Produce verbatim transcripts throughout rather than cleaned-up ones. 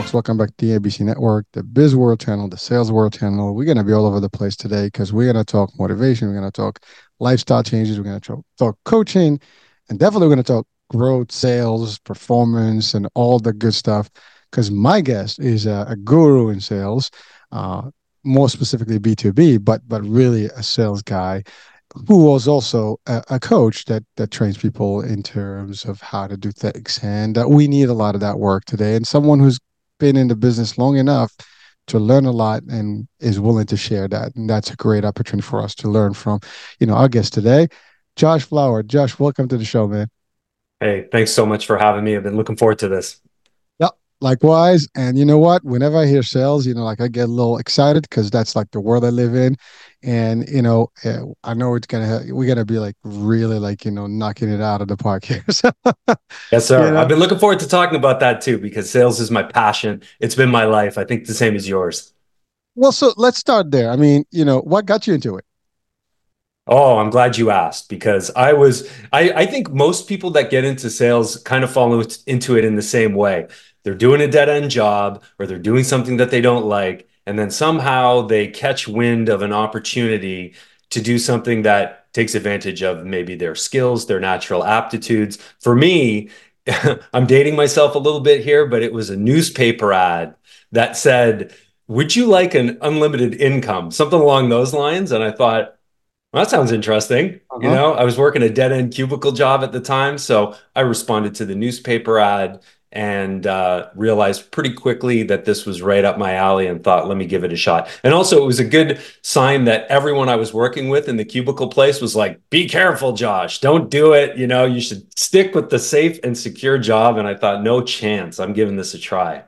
folks. Welcome back to the A B C Network, the Biz World channel, the Sales World channel. We're going to be all over the place today because we're going to talk motivation. We're going to talk lifestyle changes. We're going to talk, talk coaching, and definitely we're going to talk growth, sales, performance, and all the good stuff. Because my guest is a, a guru in sales, uh, more specifically B two B, but but really a sales guy who was also a, a coach that that trains people in terms of how to do things. And uh, we need a lot of that work today. And someone who's been in the business long enough to learn a lot and is willing to share that. And that's a great opportunity for us to learn from, you know, our guest today, Josh Flower. Josh, welcome to the show, man. Hey, thanks so much for having me. I've been looking forward to this. Yep. Likewise. And you know what? Whenever I hear sales, you know, like I get a little excited because that's like the world I live in. And, you know, uh, I know it's going to, we're going to be like really like, you know, knocking it out of the park here. So, Yes, you sir. I've know, been looking forward to talking about that too, because sales is my passion. It's been my life. I think the same as yours. well, so let's start there. I mean, you know, what got you into it? Oh, I'm glad you asked because I was, I, I think most people that get into sales kind of fall into it in the same way. They're doing a dead end job or they're doing something that they don't like. And then somehow they catch wind of an opportunity to do something that takes advantage of maybe their skills, their natural aptitudes. For me, I'm dating myself a little bit here, but it was a newspaper ad that said, "Would you like an unlimited income?" Something along those lines. And I thought, well, that sounds interesting. You Uh-huh. know, I was working a dead end cubicle job at the time. So I responded to the newspaper ad and uh, realized pretty quickly that this was right up my alley and thought, let me give it a shot. And also, it was a good sign that everyone I was working with in the cubicle place was like, be careful, Josh, don't do it. You know, you should stick with the safe and secure job. And I thought, no chance. I'm giving this a try.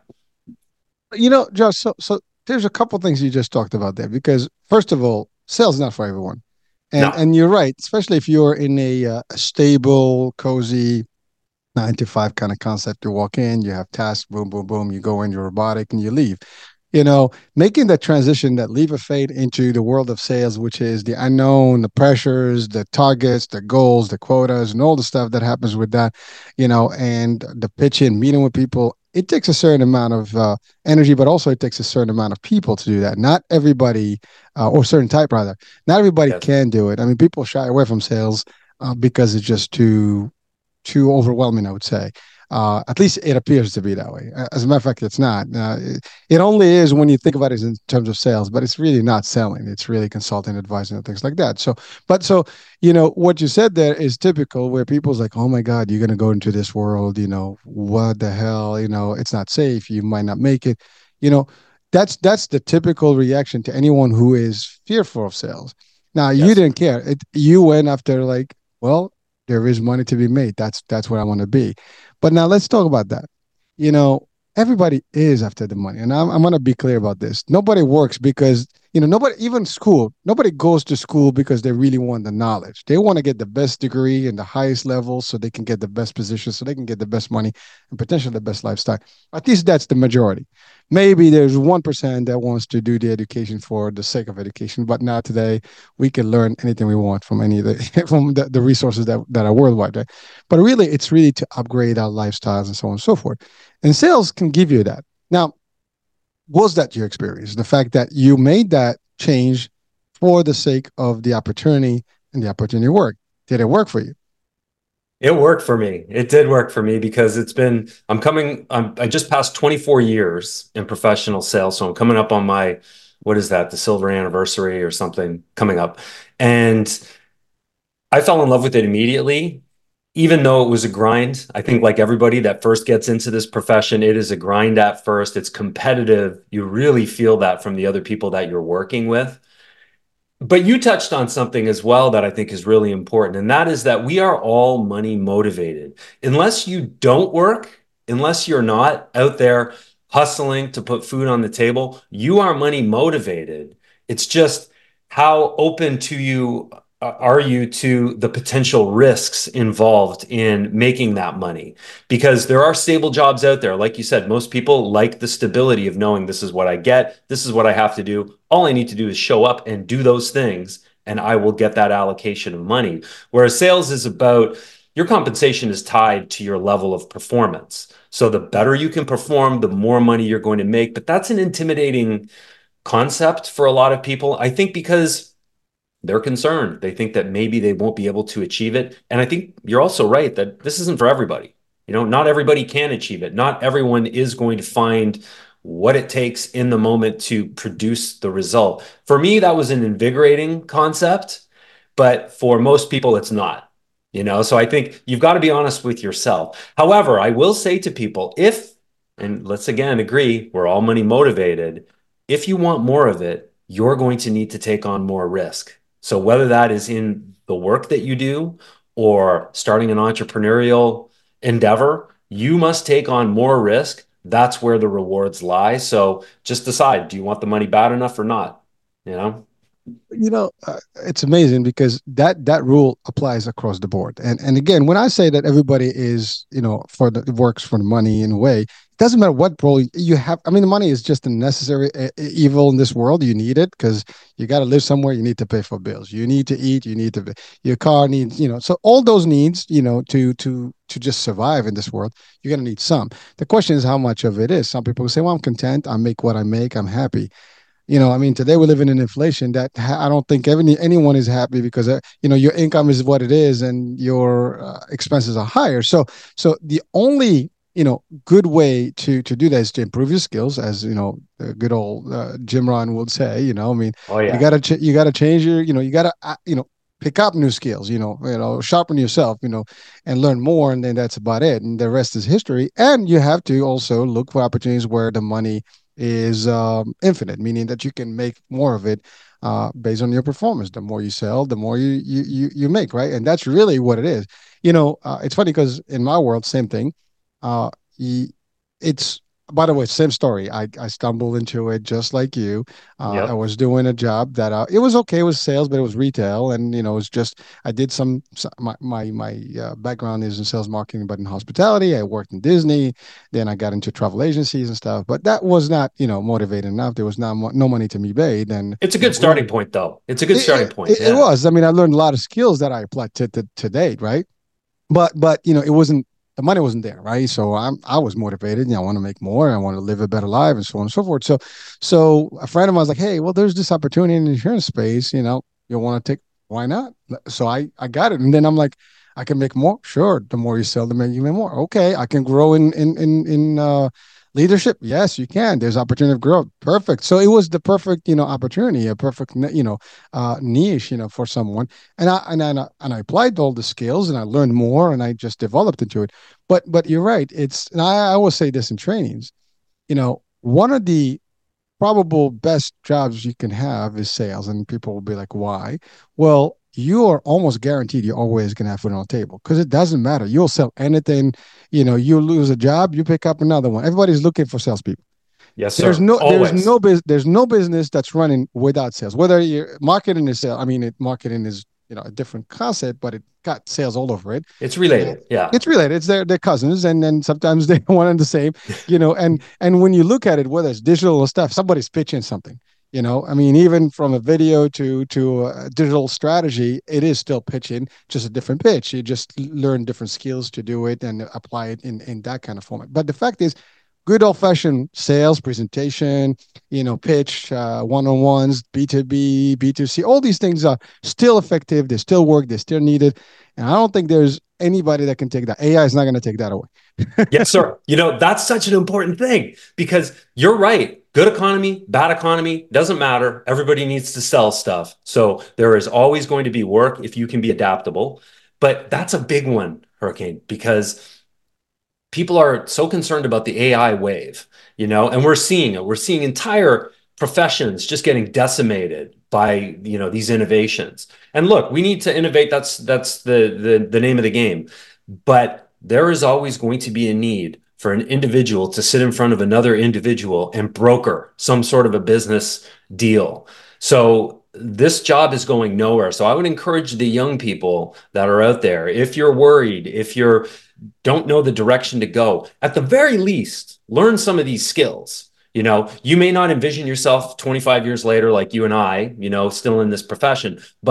You know, Josh, so so there's a couple things you just talked about there because first of all, sales is not for everyone. And No. and you're right, especially if you're in a, uh, a stable, cozy nine to five kind of concept. You walk in, you have tasks, boom, boom, boom, you go in, you're robotic, and you leave. You know, making that transition, that leap of faith into the world of sales, which is the unknown, the pressures, the targets, the goals, the quotas, and all the stuff that happens with that, you know, and the pitching, meeting with people. It takes a certain amount of uh, energy, but also it takes a certain amount of people to do that. Not everybody, uh, or certain type rather, not everybody Yes. can do it. I mean, people shy away from sales uh, because it's just too too overwhelming, I would say. Uh, at least it appears to be that way. As a matter of fact, it's not. Uh, it, it only is when you think about it in terms of sales, but it's really not selling. It's really consulting, advising, and things like that. So, but so, you know, what you said there is typical where people's like, oh my God, you're going to go into this world, you know, what the hell, you know, it's not safe. You might not make it. You know, that's that's the typical reaction to anyone who is fearful of sales. Now, you Yes. didn't care. It, you went after like, well, there is money to be made. That's that's where I want to be. But now let's talk about that. You know, everybody is after the money, and I'm I'm gonna be clear about this. Nobody works because you know nobody even school. Nobody goes to school because they really want the knowledge. They want to get the best degree and the highest level so they can get the best position, so they can get the best money and potentially the best lifestyle. At least that's the majority. Maybe there's one percent that wants to do the education for the sake of education, but not today. We can learn anything we want from any of the from the, the resources that, that are worldwide, right? But really, it's really to upgrade our lifestyles and so on and so forth. And sales can give you that. Now, was that your experience? The fact that you made that change for the sake of the opportunity and the opportunity work. Did it work for you? It worked for me. It did work for me because it's been, I'm coming, I'm, I just passed twenty-four years in professional sales. So I'm coming up on my, what is that, the silver anniversary or something coming up. And I fell in love with it immediately, even though it was a grind. I think, like everybody that first gets into this profession, it is a grind at first. It's competitive. You really feel that from the other people that you're working with. But you touched on something as well that I think is really important, and that is that we are all money motivated. Unless you don't work, unless you're not out there hustling to put food on the table, you are money motivated. It's just how open to you uh, are you to the potential risks involved in making that money? Because there are stable jobs out there. Like you said, most people like the stability of knowing this is what I get, this is what I have to do. All I need to do is show up and do those things, and I will get that allocation of money. Whereas sales is about your compensation is tied to your level of performance. So the better you can perform, the more money you're going to make. But that's an intimidating concept for a lot of people. I think because they're concerned. They think that maybe they won't be able to achieve it. And I think you're also right that this isn't for everybody. You know, not everybody can achieve it. Not everyone is going to find what it takes in the moment to produce the result. For me, that was an invigorating concept, but for most people, it's not. You know, so I think you've got to be honest with yourself. However, I will say to people, if, and let's again agree, we're all money motivated. If you want more of it, you're going to need to take on more risk. So whether that is in the work that you do or starting an entrepreneurial endeavor, you must take on more risk. That's where the rewards lie. So just decide, do you want the money bad enough or not? You know? You know, uh, it's amazing because that that rule applies across the board. And and again, when I say that everybody is, you know, for the works for the money in a way, it doesn't matter what role you have. I mean, the money is just a necessary uh, evil in this world. You need it because you got to live somewhere. You need to pay for bills. You need to eat. You need to. Your car needs. You know, so all those needs. You know, to to to just survive in this world, you're gonna need some. The question is how much of it is. Some people say, "Well, I'm content. I make what I make. I'm happy." You know, I mean, today we're living in inflation that ha- I don't think any, anyone is happy because, uh, you know, your income is what it is and your uh, expenses are higher. So, so the only, you know, good way to to do that is to improve your skills, as, you know, the good old uh, Jim Rohn would say, you know, I mean, Oh you yeah. got to, ch- you got to change your, you know, you got to, uh, you know, pick up new skills, you know, you know, sharpen yourself, you know, and learn more. And then that's about it. And the rest is history. And you have to also look for opportunities where the money is um, infinite, meaning that you can make more of it uh, based on your performance. The more you sell, the more you you you, you make, right? And that's really what it is. You know, uh, it's funny because in my world, same thing. Uh, it's By the way, same story. I, I stumbled into it just like you. Uh, I Yep. was doing a job that uh, it was okay. It was sales, but it was retail, and you know, it was just I did some. some my my my uh, background is in sales marketing, but in hospitality. I worked in Disney. Then I got into travel agencies and stuff. But that was not, you know, motivating enough. There was not mo- no money to be paid, and It's a you good know, starting learn. point though. It's a good starting It, point. it, it Yeah. was. I mean, I learned a lot of skills that I applied to to, to date, right? but but you know it wasn't, the money wasn't there, right? So i'm I was motivated, you know, I want to make more, I want to live a better life, and so on and so forth. So so a friend of mine was like, hey, well, there's this opportunity in the insurance space, you know, you want to take, why not? So i i got it, and then I'm like, I can make more, sure. The more you sell, the more you make more. Okay, I can grow in in in, in uh leadership, yes, you can. There's opportunity of growth, perfect. So it was the perfect, you know, opportunity, a perfect, you know, uh niche, you know, for someone. And I and I and I applied all the skills, and I learned more, and I just developed into it. But but you're right. It's, and I, I always say this in trainings. You know, one of the probable best jobs you can have is sales, and people will be like, "Why?" Well, you are almost guaranteed you're always going to have food on the table because it doesn't matter. You'll sell anything. You know, you lose a job, you pick up another one. Everybody's looking for salespeople. Yes, There's sir. no there's Always. no business there's no business that's running without sales. Whether you're marketing is sales, I mean, it, marketing is, you know, a different concept, but it got sales all over it. It's And related. Yeah. it's related. It's their their cousins, and then sometimes they're one and the same, you know. And and when you look at it, whether it's digital or stuff, somebody's pitching something. You know, I mean, even from a video to to a digital strategy, it is still pitching, just a different pitch. You just learn different skills to do it and apply it in in that kind of format. But the fact is, good old fashioned sales presentation, you know, pitch, uh, one-on-ones, B two B, B two C, all these things are still effective. They still work. They're still needed. And I don't think there's anybody that can take that. A I is not going to take that away. Yes, sir. You know, that's such an important thing because you're right. Good economy, bad economy, doesn't matter. Everybody needs to sell stuff. So there is always going to be work if you can be adaptable. But that's a big one, Hurricane, because people are so concerned about the A I wave, you know, and we're seeing it. We're seeing entire professions just getting decimated by, you know, these innovations. And look, we need to innovate. That's that's the the, the name of the game. But there is always going to be a need for an individual to sit in front of another individual and broker some sort of a business deal. So this job is going nowhere. So I would encourage the young people that are out there, if you're worried, if you're don't know the direction to go, at the very least, learn some of these skills. You know, you may not envision yourself twenty-five years later, like you and I, you know, still in this profession, but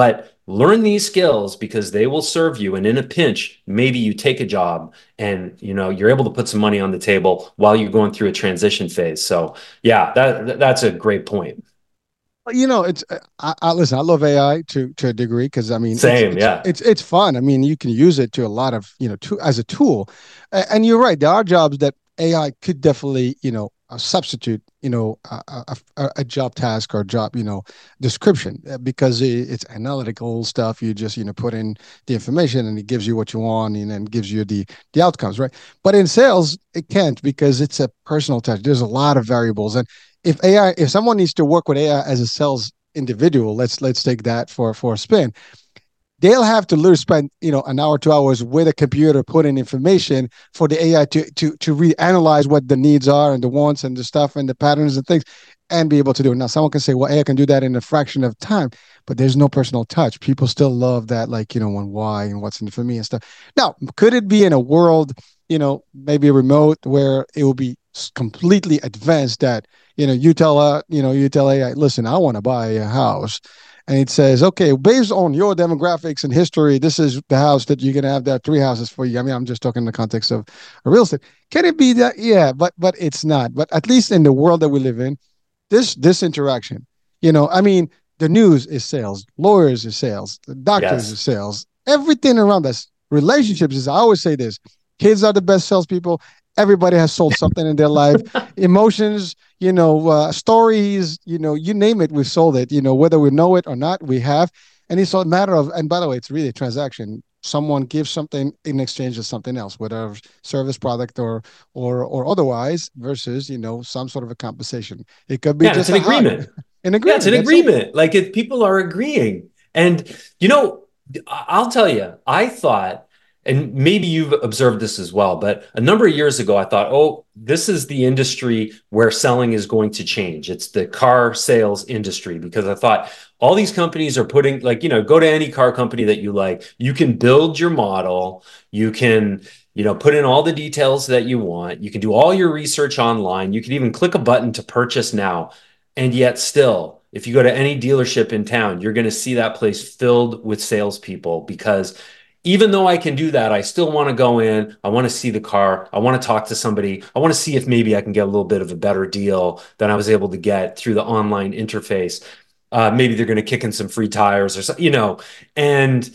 learn these skills because they will serve you. And in a pinch, maybe you take a job and, you know, you're able to put some money on the table while you're going through a transition phase. So yeah, that that's a great point. You know, it's uh, I, I listen. I love A I to to a degree because I mean, it's Same. it's Yeah. it's it's fun. I mean, you can use it to a lot of you know to as a tool, and you're right. There are jobs that A I could definitely you know uh, substitute you know a, a, a job task or job you know description uh, because it's analytical stuff. You just you know put in the information and it gives you what you want and then gives you the the outcomes, right? But in sales, it can't because it's a personal touch. There's a lot of variables and if A I, if someone needs to work with A I as a sales individual, let's let's take that for for a spin. They'll have to literally spend you know an hour, two hours with a computer, put in information for the A I to to to reanalyze what the needs are and the wants and the stuff and the patterns and things, and be able to do it. Now, someone can say, "Well, A I can do that in a fraction of time," but there's no personal touch. People still love that, like you know, when why and what's in it for me and stuff. Now, could it be in a world, you know, maybe remote where it will be completely advanced that you know you tell uh you know you tell A I, listen, I want to buy a house, and it says, okay, based on your demographics and history, this is the house that you're gonna have. There are three houses for you. I mean, I'm just talking in the context of a real estate. Can it be that? Yeah, but but it's not. But at least in the world that we live in, this this interaction, you know, I mean, the news is sales, lawyers is sales, the doctors is Yes. sales, everything around us, relationships is. I always say this: kids are the best salespeople. Everybody has sold something in their life. Emotions, you know, uh, stories, you know, you name it, we've sold it. You know, whether we know it or not, we have. And it's a matter of. And by the way, it's really a transaction. Someone gives something in exchange of something else, whether service, product, or or or otherwise, versus you know some sort of a compensation. It could be Yeah. And it's just an a hug, agreement. an Yeah, it's agreement. an That's it. agreement. Like if people are agreeing. And you know, I'll tell you, I thought, and maybe you've observed this as well, but a number of years ago, I thought, oh, this is the industry where selling is going to change. It's the car sales industry because I thought all these companies are putting, like, you know, go to any car company that you like, you can build your model, you can, you know, put in all the details that you want, you can do all your research online, you can even click a button to purchase now. And yet, still, if you go to any dealership in town, you're going to see that place filled with salespeople because even though I can do that, I still want to go in. I want to see the car. I want to talk to somebody. I want to see if maybe I can get a little bit of a better deal than I was able to get through the online interface. Uh, maybe they're going to kick in some free tires or something, you know. And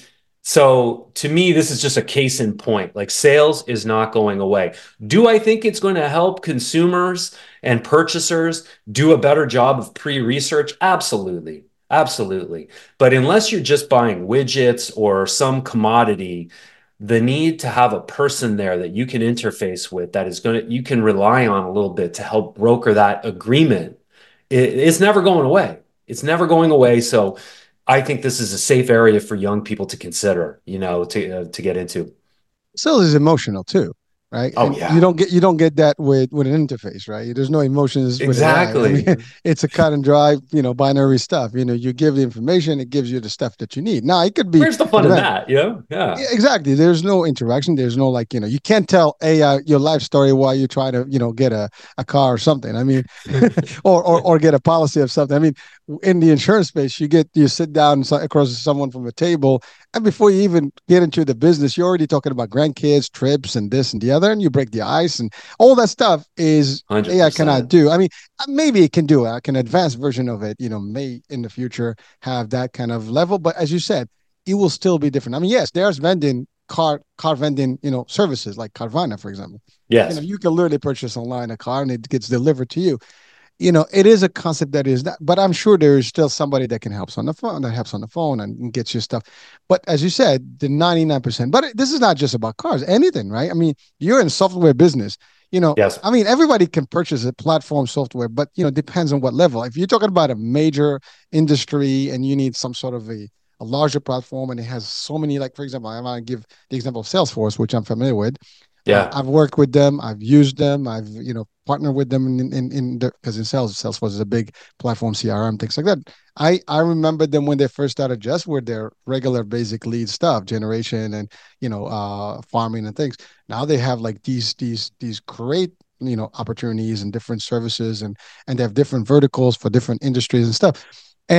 so to me, this is just a case in point. Like sales is not going away. Do I think it's going to help consumers and purchasers do a better job of pre-research? Absolutely. Absolutely. But unless you're just buying widgets or some commodity, the need to have a person there that you can interface with that is going to, you can rely on a little bit to help broker that agreement, it, it's never going away. It's never going away. So I think this is a safe area for young people to consider, you know, to uh, to get into. Sales is emotional too, right? Oh And you yeah, don't get you don't get that with with an interface, right? There's no emotions with A I. I I mean, exactly. it's a cut and dry, you know, binary stuff. You know, you give the information, it gives you the stuff that you need. Now, it could be Where's the fun in advanced. that? You know? Yeah. Yeah, exactly. There's no interaction. There's no like, you know, you can't tell A I your life story while you try to, you know, get a, a car or something. I mean, or, or or get a policy of something. I mean, in the insurance space, you get you sit down so- across to someone from a table, and before you even get into the business, you're already talking about grandkids, trips, and this and the other, and you break the ice, and all that stuff is A I cannot one hundred percent. do. I mean, maybe it can do it. Like an advanced version of it, you know, may in the future have that kind of level. But as you said, it will still be different. I mean, yes, there's vending car car vending, you know, services like Carvana, for example. You know, Yes. you can literally purchase online a car and it gets delivered to you. You know, it is a concept that is not, but I'm sure there is still somebody that can help on the phone, that helps on the phone and gets you stuff. But as you said, the ninety-nine percent, but this is not just about cars, anything, right? I mean, you're in software business, you know, Yes. I mean, everybody can purchase a platform software, but, you know, it depends on what level. If you're talking about a major industry and you need some sort of a, a larger platform and it has so many, like, for example, I want to give the example of Salesforce, which I'm familiar with. Uh, Yeah. I've worked with them. I've used them. I've you know partnered with them in in in because in sales, Salesforce is a big platform, C R M, things like that. I I remember them when they first started, just with their regular basic lead stuff, generation and you know uh farming and things. Now they have like these these these great you know opportunities and different services and and they have different verticals for different industries and stuff. And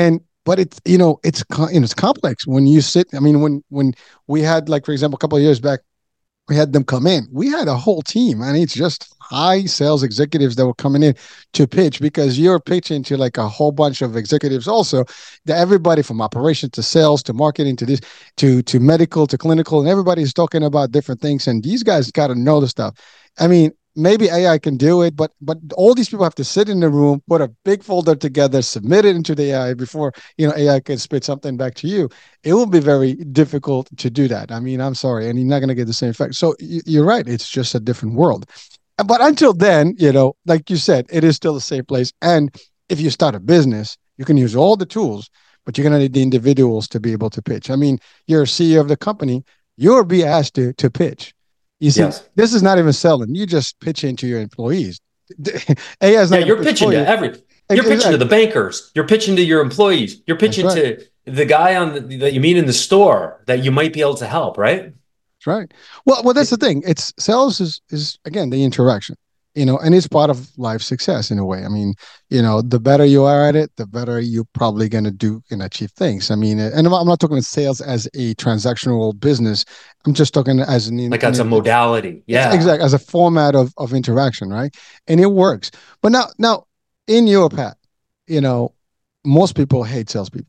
but it's, you know, it's you know, it's complex when you sit. I mean, when when we had, like, for example, a couple of years back, we had them come in. We had a whole team, and it's just high sales executives that were coming in to pitch, because you're pitching to like a whole bunch of executives also, that everybody from operations to sales to marketing to this to to medical to clinical, and everybody's talking about different things, and these guys got to know the stuff. I mean, maybe A I can do it, but but all these people have to sit in the room, put a big folder together, submit it into the A I before, you know, A I can spit something back to you. It will be very difficult to do that. I mean, I'm sorry, and you're not going to get the same effect. So you're right; it's just a different world. But until then, you know, like you said, it is still the same place. And if you start a business, you can use all the tools, but you're going to need the individuals to be able to pitch. I mean, you're a C E O of the company, you'll be asked to to pitch. You see, Yes. this is not even selling. You just pitching to your employees. A I is Yeah, not you're pitching to every. You're pitching to the bankers. You're pitching to your employees. You're pitching right. to the guy on the, that you meet in the store that you might be able to help, right? That's right. Well, well, that's the thing. It's sales is is again the interaction, you know, and it's part of life success in a way. I mean, you know, the better you are at it, the better you're probably going to do and achieve things. I mean, and I'm not talking sales as a transactional business. I'm just talking as an, Like an, that's a an modality. Yeah. exact as a format of of interaction, right? And it works. But now, now in your path, you know, most people hate salespeople.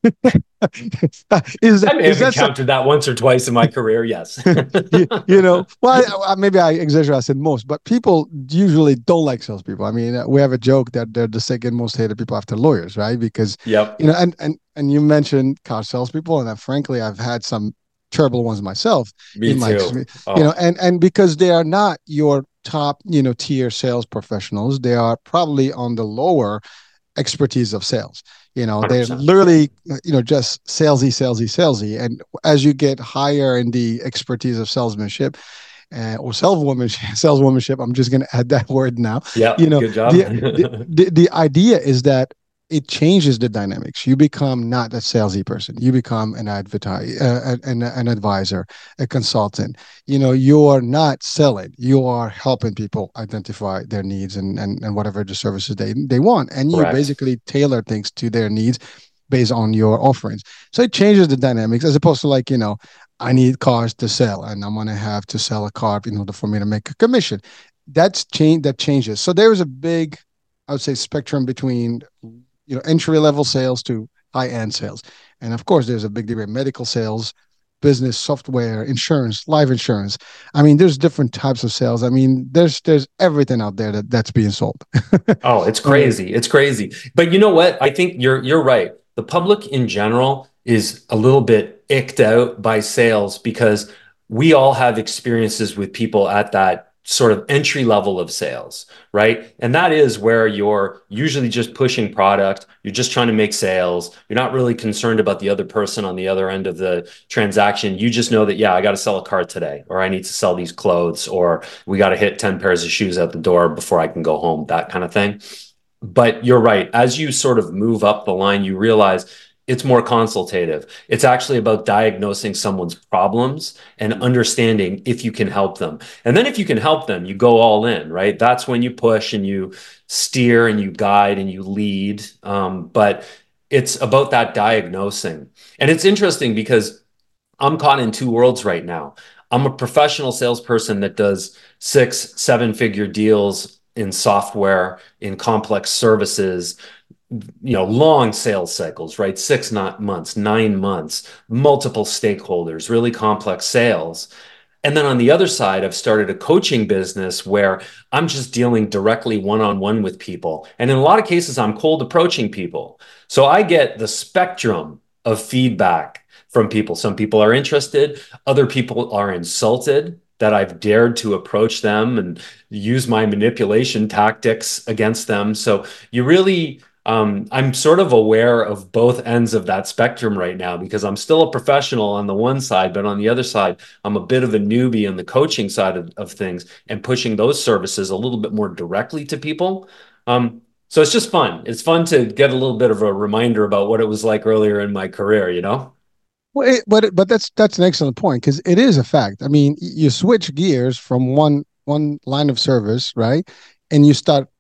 is I that may is have that some, encountered that once or twice in my career. Yes. you, you know, well, I, maybe I exaggerate. I said most, but people usually don't like salespeople. I mean, we have a joke that they're the second most hated people after lawyers, right? Because, Yep. you know, and and and you mentioned car salespeople, and uh, frankly, I've had some terrible ones myself Me in my, too. you know, Oh, and and because they are not your top, you know, tier sales professionals, they are probably on the lower expertise of sales. You know, they're one hundred percent. literally, you know, just salesy, salesy, salesy. And as you get higher in the expertise of salesmanship, uh, or saleswomanship, saleswomanship, I'm just going to add that word now. You Yep. know, Good job. the, the the the idea is that it changes the dynamics. You become not a salesy person. You become an advertise, uh, an, an advisor, a consultant. You know, you are not selling. You are helping people identify their needs and and, and whatever the services they, they want. And you Correct. basically tailor things to their needs based on your offerings. So it changes the dynamics as opposed to, like, you know, I need cars to sell and I'm going to have to sell a car in order for me to make a commission. That's change that changes. So there is a big, I would say, spectrum between, you know, entry level sales to high end sales. And of course, there's a big degree of medical sales, business, software, insurance, life insurance. I mean, there's different types of sales. I mean, there's there's everything out there that, that's being sold. Oh, it's uh, crazy. It's crazy. But you know what? I think you're you're right. The public in general is a little bit icked out by sales because we all have experiences with people at that sort of entry level of sales, right? And that is where you're usually just pushing product, you're just trying to make sales, you're not really concerned about the other person on the other end of the transaction. You just know that, yeah, I got to sell a car today, or I need to sell these clothes, or we got to hit ten pairs of shoes at the door before I can go home, that kind of thing. But you're right. As you sort of move up the line, you realize it's more consultative. It's actually about diagnosing someone's problems and understanding if you can help them. And then if you can help them, you go all in, right? That's when you push and you steer and you guide and you lead. Um, but it's about that diagnosing. And it's interesting because I'm caught in two worlds right now. I'm a professional salesperson that does six, seven figure deals in software, in complex services, you know, long sales cycles, right? Six not months, nine months, multiple stakeholders, really complex sales. And then on the other side, I've started a coaching business where I'm just dealing directly one-on-one with people. And in a lot of cases, I'm cold approaching people. So I get the spectrum of feedback from people. Some people are interested, other people are insulted that I've dared to approach them and use my manipulation tactics against them. So you really, um, I'm sort of aware of both ends of that spectrum right now because I'm still a professional on the one side, but on the other side, I'm a bit of a newbie on the coaching side of, of things and pushing those services a little bit more directly to people. Um, so it's just fun. It's fun to get a little bit of a reminder about what it was like earlier in my career, you know? Well, it, but it, but that's that's an excellent point because it is a fact. I mean, you switch gears from one one line of service, right, and you start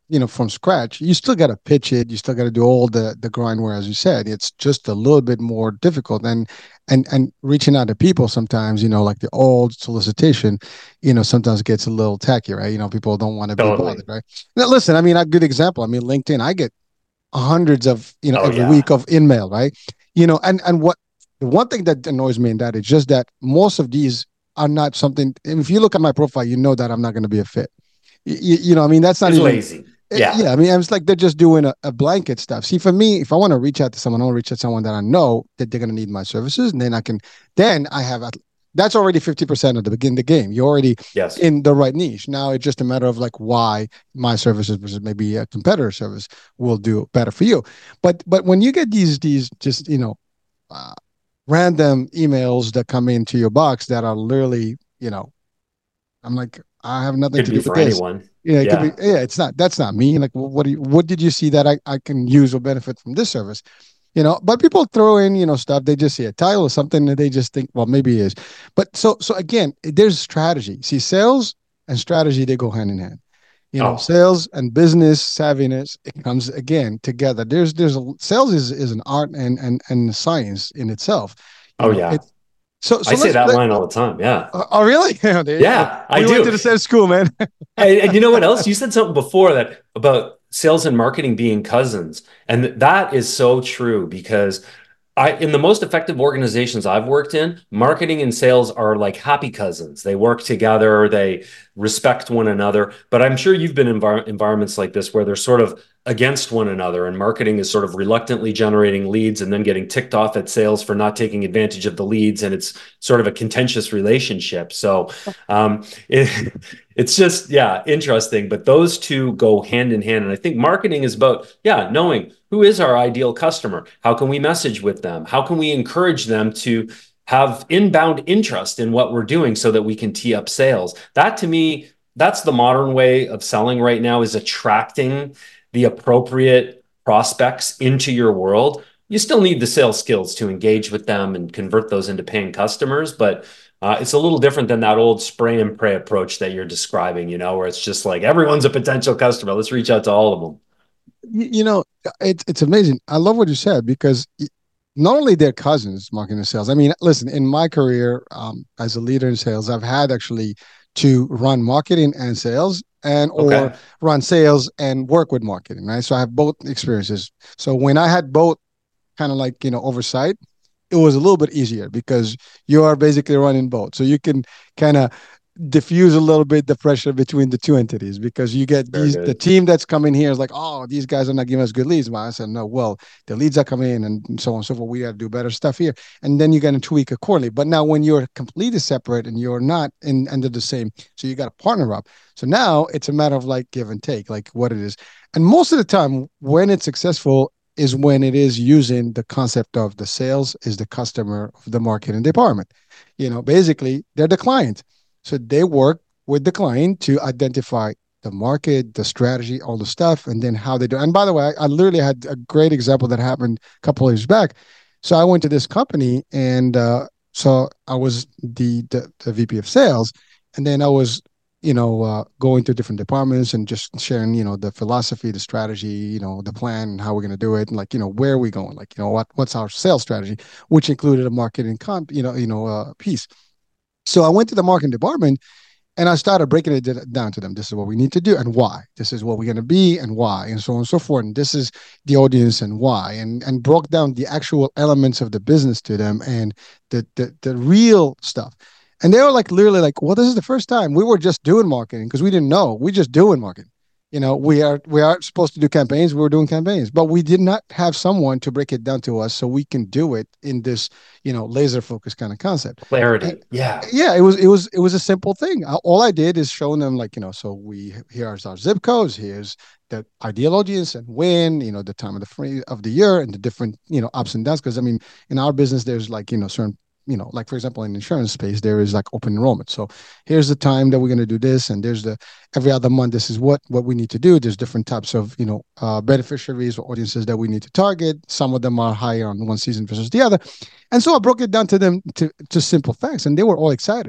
you know, from scratch, you still got to pitch it. You still got to do all the the grind. Where, as you said, it's just a little bit more difficult. And and and reaching out to people sometimes, you know, like the old solicitation, you know, sometimes gets a little tacky, right? You know, people don't want to be bothered, Totally. right? Now, listen, I mean, a good example. I mean, LinkedIn. I get hundreds of, you know, Oh every yeah. week of email, right? You know, and and what the one thing that annoys me in that is just that most of these are not something. If you look at my profile, you know that I'm not going to be a fit. You, you know, I mean, that's not It's even. lazy. eh, Yeah. Yeah, I mean, it's like they're just doing a, a blanket stuff. See, for me, if I want to reach out to someone, I want to reach out to someone that I know that they're going to need my services, and then I can, then I have, that's already fifty percent of the begin the game. You're already Yes. in the right niche. Now it's just a matter of like why my services versus maybe a competitor service will do better for you. But but when you get these these just you know uh, random emails that come into your box that are literally you know I'm like, I have nothing Could to be do with for this. anyone. Yeah, it could be. Yeah. Yeah, it's not. That's not me. Like, what do you? What did you see that I, I can use or benefit from this service? You know, but people throw in you know stuff. They just see a title or something, and they just think, well, maybe it is. But so so again, there's strategy. See, sales and strategy they go hand in hand. You know, Oh. sales and business savviness it comes again together. There's there's a sales is is an art and and and science in itself. You Oh know, yeah. it's so I so say let's that let. line all the time. Yeah. Uh, oh really? There you go. Yeah, I We went to do. the same school, man. And, and you know what else? You said something before that about sales and marketing being cousins. And that is so true because I, in the most effective organizations I've worked in, marketing and sales are like happy cousins. They work together, they respect one another. But I'm sure you've been in envir- environments like this where they're sort of against one another, and marketing is sort of reluctantly generating leads and then getting ticked off at sales for not taking advantage of the leads. And it's sort of a contentious relationship. So um, it, it's just, yeah, interesting. But those two go hand in hand. And I think marketing is about, yeah, knowing who is our ideal customer? How can we message with them? How can we encourage them to have inbound interest in what we're doing so that we can tee up sales? That to me, that's the modern way of selling right now is attracting the appropriate prospects into your world. You still need the sales skills to engage with them and convert those into paying customers, but uh, it's a little different than that old spray and pray approach that you're describing, you know, where it's just like everyone's a potential customer. Let's reach out to all of them. you, you know, it's it's amazing. I love what you said because not only their cousins marketing and sales. I mean, listen, in my career um, as a leader in sales, I've had actually to run marketing and sales and or Okay. run sales and work with marketing, right? So I have both experiences. So when I had both kind of like, you know, oversight, it was a little bit easier because you are basically running both. So you can kind of diffuse a little bit the pressure between the two entities because you get Very these the good. team that's coming here is like, oh, these guys are not giving us good leads. Well, I said, no, well, the leads are coming in and so on and so forth. We got to do better stuff here. And then you got to tweak accordingly. But now when you're completely separate and you're not in under the same, so you got to partner up. So now it's a matter of like give and take, like what it is. And most of the time when it's successful is when it is using the concept of the sales is the customer of the marketing department. You know, basically they're the client. So they work with the client to identify the market, the strategy, all the stuff, and then how they do. And by the way, I, I literally had a great example that happened a couple of years back. So I went to this company, and uh, so I was the, the the V P of sales, and then I was, you know, uh, going to different departments and just sharing, you know, the philosophy, the strategy, you know, the plan, how we're going to do it, and like, you know, where are we going, like, you know, what what's our sales strategy, which included a marketing comp, you know, you know, uh, piece. So I went to the marketing department and I started breaking it down to them. This is what we need to do and why. This is what we're going to be and why, and so on and so forth. And this is the audience and why, and and broke down the actual elements of the business to them and the the, the real stuff. And they were like, literally, like, well, this is the first time we were just doing marketing because we didn't know. We just doing marketing. You know, we are we are supposed to do campaigns. We were doing campaigns, but we did not have someone to break it down to us so we can do it in this, you know, laser focused kind of concept. And Clarity. Yeah. yeah, it was it was it was a simple thing. All I did is show them like, you know, so we here's our zip codes, here's the ideal audience and when, you know, the time of the free of the year and the different, you know, ups and downs. Because I mean, in our business, there's like, you know, certain, you know, like for example, in insurance space, there is like open enrollment. So here's the time that we're going to do this, and there's the every other month, this is what what we need to do. There's different types of, you know, uh, beneficiaries or audiences that we need to target. Some of them are higher on one season versus the other. And so I broke it down to them to, to simple facts, and they were all excited.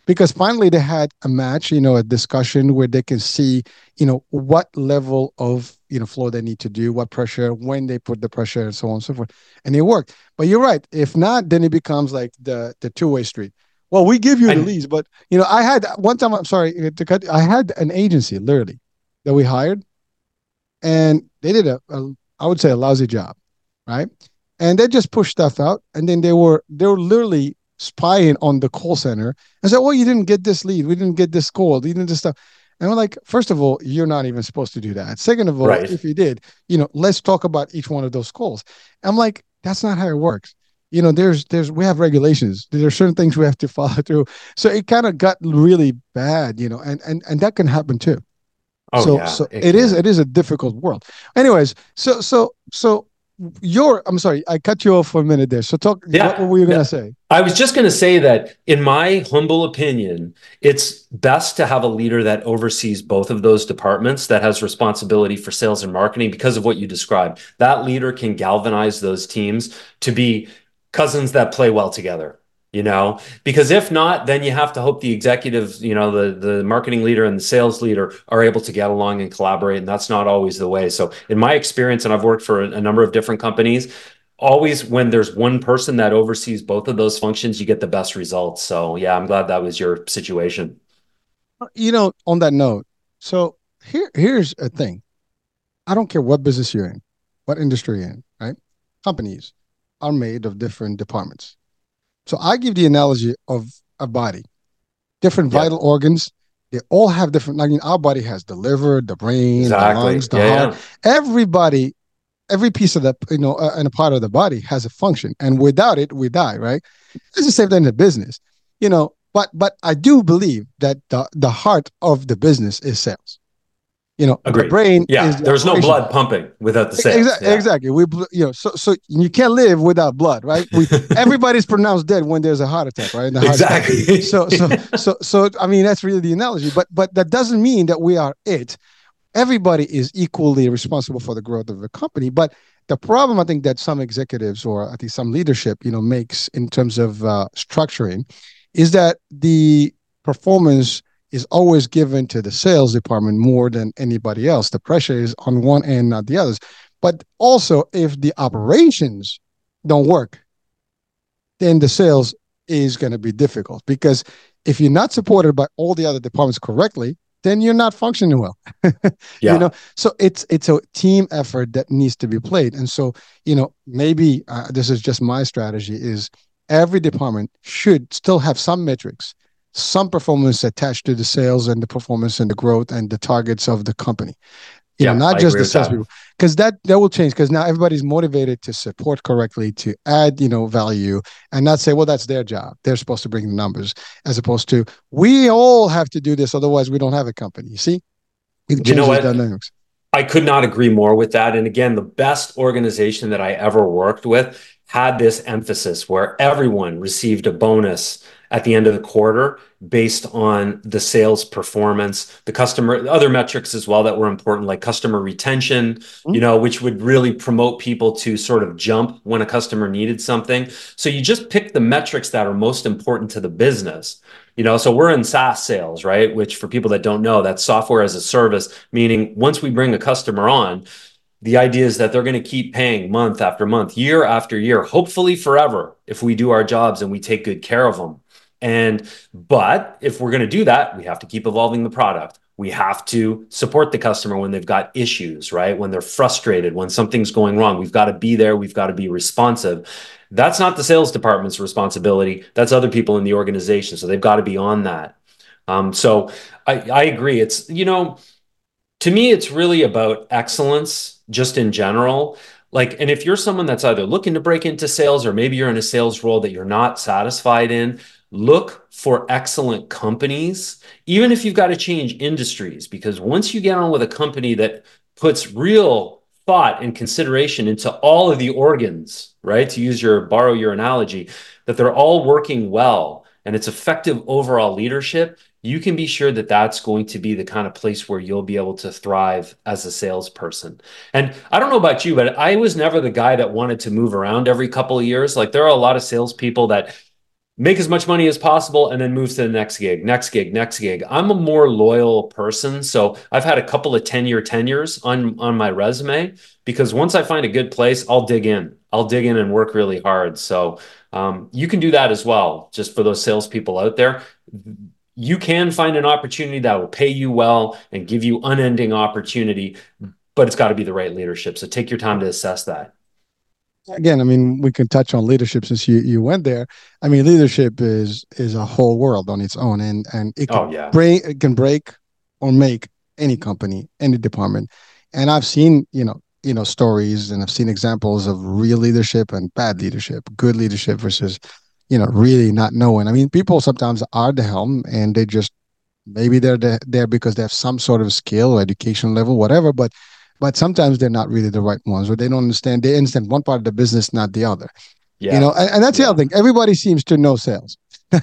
because finally they had a match, you know, a discussion where they can see, you know, what level of, you know, flow they need to do, what pressure, when they put the pressure, and so on and so forth. And it worked. But you're right. If not, then it becomes like the the two way street. Well, we give you the I, leads, but you know, I had one time. I'm sorry to cut. I had an agency literally that we hired, and they did a, a I would say a lousy job, right? And they just pushed stuff out, and then they were they were literally spying on the call center and said, "Well, you didn't get this lead, we didn't get this call, you didn't this stuff." And we're like, first of all, you're not even supposed to do that. Second of all, right. if you did, you know, let's talk about each one of those calls. I'm like, that's not how it works. You know, there's there's we have regulations. There are certain things we have to follow through. So it kind of got really bad, you know, and and and that can happen too. Oh So yeah, so it it is it can. is a difficult world. Anyways, so so so you're I'm sorry, I cut you off for a minute there. So talk what, what Yeah. were you gonna Yeah. say? I was just going to say that, in my humble opinion, it's best to have a leader that oversees both of those departments, that has responsibility for sales and marketing, because of what you described. That leader can galvanize those teams to be cousins that play well together. You know, because if not, then you have to hope the executive, you know, the the marketing leader and the sales leader are able to get along and collaborate, and that's not always the way. So, in my experience, and I've worked for a, a number of different companies, always when there's one person that oversees both of those functions, you get the best results. So yeah, I'm glad that was your situation. You know, on that note, so here here's a thing. I don't care what business you're in, what industry you're in, right? Companies are made of different departments. So I give the analogy of a body, different Yeah, vital organs. They all have different. I mean, our body has the liver, the brain, the lungs, exactly. the Yeah, heart. yeah. Everybody, every piece of the, you know, uh, and a part of the body has a function, and without it, we die. Right? It's the same thing in the business, you know. But but I do believe that the the heart of the business is sales. You know, the Agreed. brain is Yeah, the there's no operation. blood pumping without the sales. Exactly, Yeah, exactly. We, you know, so so you can't live without blood, right? We everybody's pronounced dead when there's a heart attack, right? And the heart stops. exactly. So so so so I mean that's really the analogy, but but that doesn't mean that we are it. Everybody is equally responsible for the growth of the company, but the problem I think that some executives or I think some leadership, you know, makes in terms of uh, structuring is that the performance is always given to the sales department more than anybody else. The pressure is on one end, not the others. But also, if the operations don't work, then the sales is going to be difficult because if you're not supported by all the other departments correctly, then you're not functioning well. you know, Yeah. so it's it's a team effort that needs to be played. And so, you know, maybe uh, this is just my strategy is every department should still have some metrics, some performance attached to the sales and the performance and the growth and the targets of the company, you know, Yeah, not I just agree the with that. salespeople, because that that will change. Because now everybody's motivated to support correctly, to add, you know, value, and not say, well, that's their job. They're supposed to bring the numbers, as opposed to we all have to do this, otherwise we don't have a company. You see, it You know changes what? dynamics. I could not agree more with that. And again, the best organization that I ever worked with had this emphasis where everyone received a bonus at the end of the quarter based on the sales performance, the customer, other metrics as well that were important, like customer retention, you know, which would really promote people to sort of jump when a customer needed something. So you just pick the metrics that are most important to the business. You know, so we're in SaaS sales, right? Which, for people that don't know, that's software as a service, meaning once we bring a customer on, the idea is that they're going to keep paying month after month, year after year, hopefully forever, if we do our jobs and we take good care of them. And, but if we're going to do that, we have to keep evolving the product. We have to support the customer when they've got issues, right? When they're frustrated, when something's going wrong, we've got to be there. We've got to be responsive. That's not the sales department's responsibility. That's other people in the organization. So they've got to be on that. Um, so I, I agree. It's, you know, to me, it's really about excellence just in general. Like, and if you're someone that's either looking to break into sales or maybe you're in a sales role that you're not satisfied in, look for excellent companies, even if you've got to change industries, because once you get on with a company that puts real thought and consideration into all of the organs, right? To use your, borrow your analogy, that they're all working well and it's effective overall leadership, you can be sure that that's going to be the kind of place where you'll be able to thrive as a salesperson. And I don't know about you, but I was never the guy that wanted to move around every couple of years. Like, there are a lot of salespeople that make as much money as possible and then move to the next gig, next gig, next gig. I'm a more loyal person. So I've had a couple of ten year tenures on, on my resume because once I find a good place, I'll dig in. I'll dig in and work really hard. So um, you can do that as well, just for those salespeople out there. You can find an opportunity that will pay you well and give you unending opportunity, but it's got to be the right leadership. So take your time to assess that. Again, I mean, we can touch on leadership since you you went there. I mean, leadership is is a whole world on its own, and and it Oh, can yeah. break, it can break or make any company, any department. And I've seen, you know, you know, stories, and I've seen examples of real leadership and bad leadership, good leadership versus, you know, really not knowing. I mean, people sometimes are the helm, and they just maybe they're there because they have some sort of skill or education level, whatever, but but sometimes they're not really the right ones, or they don't understand. They understand one part of the business, not the other. You know, Yeah. and, and that's the other Yeah. thing. Everybody seems to know sales.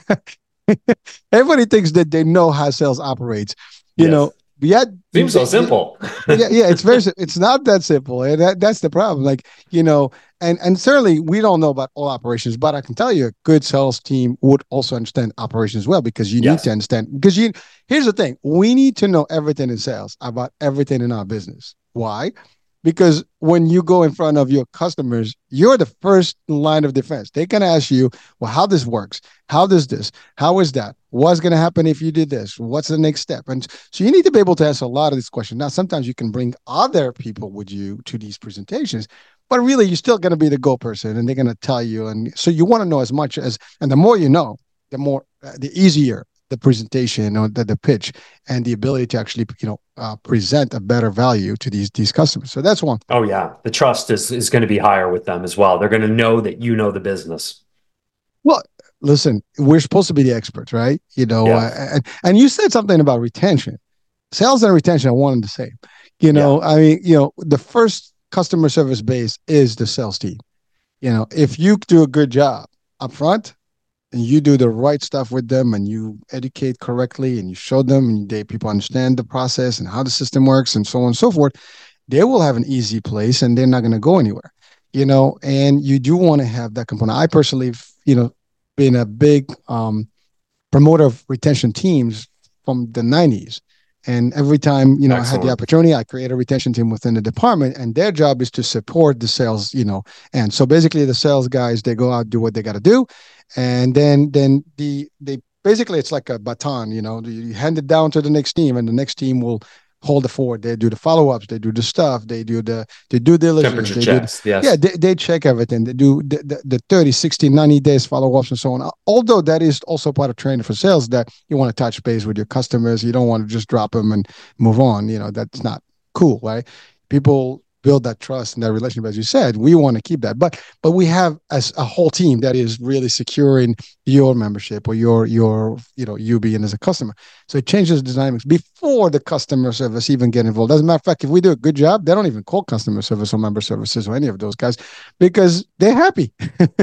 Everybody thinks that they know how sales operates. You know, Yes. yet Seems so they, simple. yeah, yeah, it's very, it's not that simple, and that, that's the problem. Like, you know, and and certainly we don't know about all operations, but I can tell you, a good sales team would also understand operations well, because you need to Yes. understand. Because you, here's the thing: we need to know everything in sales about everything in our business. Why? Because when you go in front of your customers, you're the first line of defense. They can ask you, well, how this works, how does this, how is that, what's going to happen if you did this, what's the next step? And so you need to be able to answer a lot of these questions. Now, sometimes you can bring other people with you to these presentations, but really you're still going to be the go person, and they're going to tell you. And so you want to know as much as, and the more you know, the more, uh, the easier the presentation or the, the pitch, and the ability to actually, you know, uh, present a better value to these these customers. So that's one. Oh, yeah. The trust is is going to be higher with them as well. They're going to know that you know the business. Well, listen, we're supposed to be the experts, right? You know, Yeah. uh, and, and you said something about retention. Sales and retention are one and the same. You Yeah. know, I mean, you know, the first customer service base is the sales team. You know, if you do a good job up front, and you do the right stuff with them, and you educate correctly, and you show them, and they people understand the process and how the system works and so on and so forth, they will have an easy place, and they're not going to go anywhere. You know, and you do want to have that component. I personally, you know, been a big um, promoter of retention teams from the nineties. And every time, you know, I had the Excellent. opportunity, I created a retention team within the department, and their job is to support the sales, you know. And so basically the sales guys, they go out, do what they got to do. And then, then the, they basically, it's like a baton, you know, you hand it down to the next team, and the next team will hold the fort. They do the follow-ups, they do the stuff, they do the, the due diligence, Temperature they do, checks. yeah, Yes. they, they check everything. They do the, the, the thirty, sixty, ninety days follow-ups and so on. Although that is also part of training for sales, that you want to touch base with your customers. You don't want to just drop them and move on. You know, that's not cool, right? People build that trust and that relationship, as you said. We want to keep that. But but we have as a whole team that is really securing your membership, or your your you know, you being as a customer. So it changes the dynamics before the customer service even get involved. As a matter of fact, if we do a good job, they don't even call customer service or member services or any of those guys, because they're happy.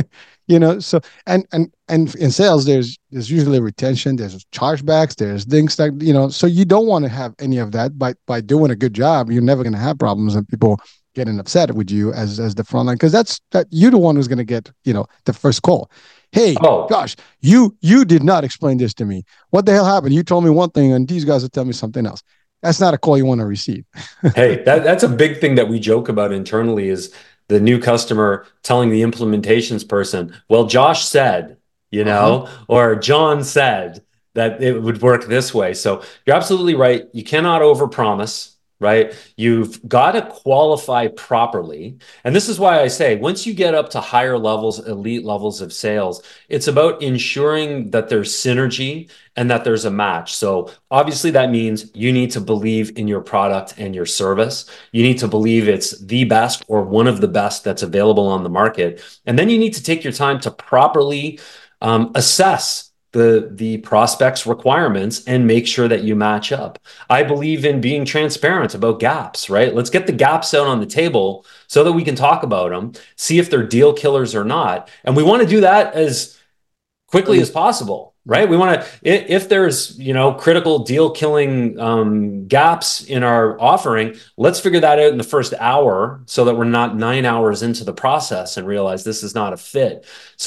You know, so and and and in sales, there's there's usually retention, there's chargebacks, there's things that, you know, so you don't want to have any of that. By by doing a good job, you're never going to have problems and people getting upset with you as as the front line, because that's that you're the one who's going to get, you know, the first call. Hey, Oh, gosh, you you did not explain this to me. What the hell happened? You told me one thing, and these guys are telling me something else. That's not a call you want to receive. hey, that, that's a big thing that we joke about internally is the new customer telling the implementations person, well, Josh said, you Uh huh. know, or John said that it would work this way. So you're absolutely right. You cannot overpromise, right? You've got to qualify properly. And this is why I say once you get up to higher levels, elite levels of sales, it's about ensuring that there's synergy and that there's a match. So obviously that means you need to believe in your product and your service. You need to believe it's the best or one of the best that's available on the market. And then you need to take your time to properly um, assess the the prospect's requirements and make sure that you match up. I believe in being transparent about gaps, right? Let's get the gaps out on the table so that we can talk about them, see if they're deal killers or not. And we want to do that as quickly as possible, right? We want to, if there's, you know, critical deal killing um, gaps in our offering, let's figure that out in the first hour so that we're not nine hours into the process and realize this is not a fit. So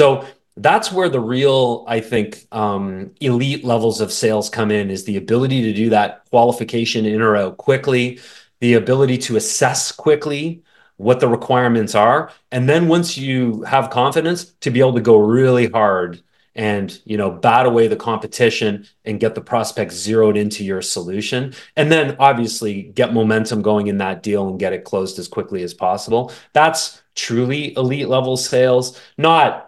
That's where the real, I think, um, elite levels of sales come in, is the ability to do that qualification in or out quickly, the ability to assess quickly what the requirements are. And then once you have confidence, to be able to go really hard and, you know, bat away the competition and get the prospect zeroed into your solution. And then obviously get momentum going in that deal and get it closed as quickly as possible. That's truly elite level sales, not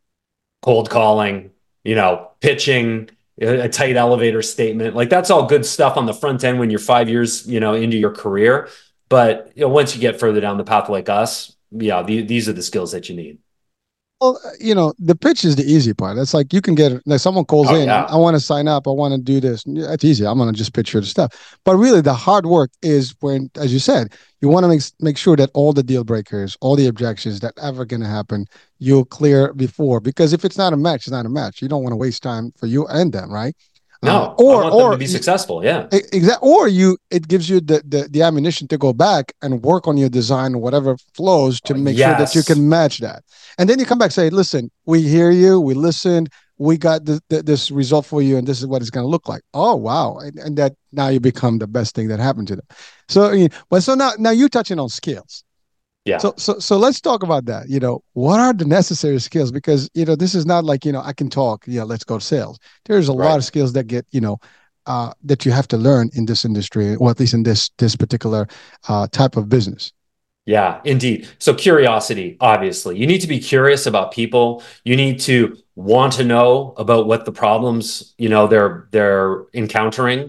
cold calling, you know, pitching, a tight elevator statement. Like that's all good stuff on the front end when you're five years, you know, into your career. But you know, once you get further down the path like us, yeah, the, these are the skills that you need. Well, you know, the pitch is the easy part. It's like you can get like someone calls Oh in, I, I yeah. want to sign up, I want to do this. It's easy. I'm gonna just pitch you the stuff. But really, the hard work is when, as you said, you want to make make sure that all the deal breakers, all the objections that ever gonna happen, you'll clear before. Because if it's not a match, it's not a match. You don't want to waste time for you and them, right? Uh, No, I or want them to or be successful. Yeah. exactly, or you it gives you the, the the ammunition to go back and work on your design or whatever flows to Uh, make sure that you yes. can match that, and then you come back and say, listen, we hear you, we listened, we got this, this result for you, and this is what it's going to look like. Oh wow, and, and that now you become the best thing that happened to them. So but so now now you touching on skills. Yeah. So, so, so let's talk about that. You know, what are the necessary skills? Because, you know, this is not like, you know, I can talk, yeah, let's go to sales. There's a lot Right. of skills that get, you know, uh, that you have to learn in this industry, or at least in this this particular uh, type of business. Yeah, indeed. So curiosity, obviously. You need to be curious about people. You need to want to know about what the problems, you know, they're they're encountering.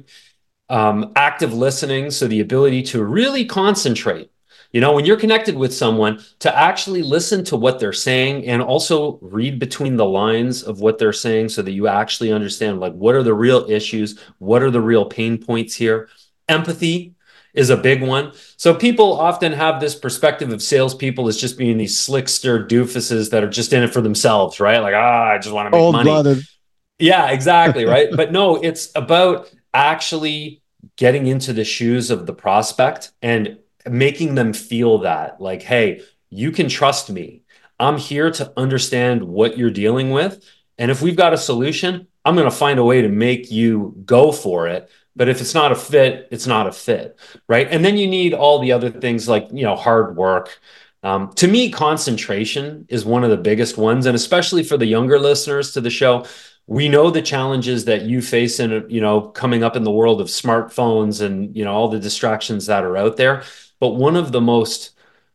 Um, active listening, so the ability to really concentrate. You know, when you're connected with someone, to actually listen to what they're saying and also read between the lines of what they're saying so that you actually understand, like, what are the real issues? What are the real pain points here? Empathy is a big one. So people often have this perspective of salespeople as just being these slickster doofuses that are just in it for themselves, right? Like, ah, I just want to make Cold money. blooded. Yeah, exactly. Right. But no, it's about actually getting into the shoes of the prospect and making them feel that, like, hey, you can trust me. I'm here to understand what you're dealing with. And if we've got a solution, I'm going to find a way to make you go for it. But if it's not a fit, it's not a fit. Right. And then you need all the other things like, you know, hard work. Um, to me, concentration is one of the biggest ones. And especially for the younger listeners to the show, we know the challenges that you face in, you know, coming up in the world of smartphones and, you know, all the distractions that are out there. But one of the most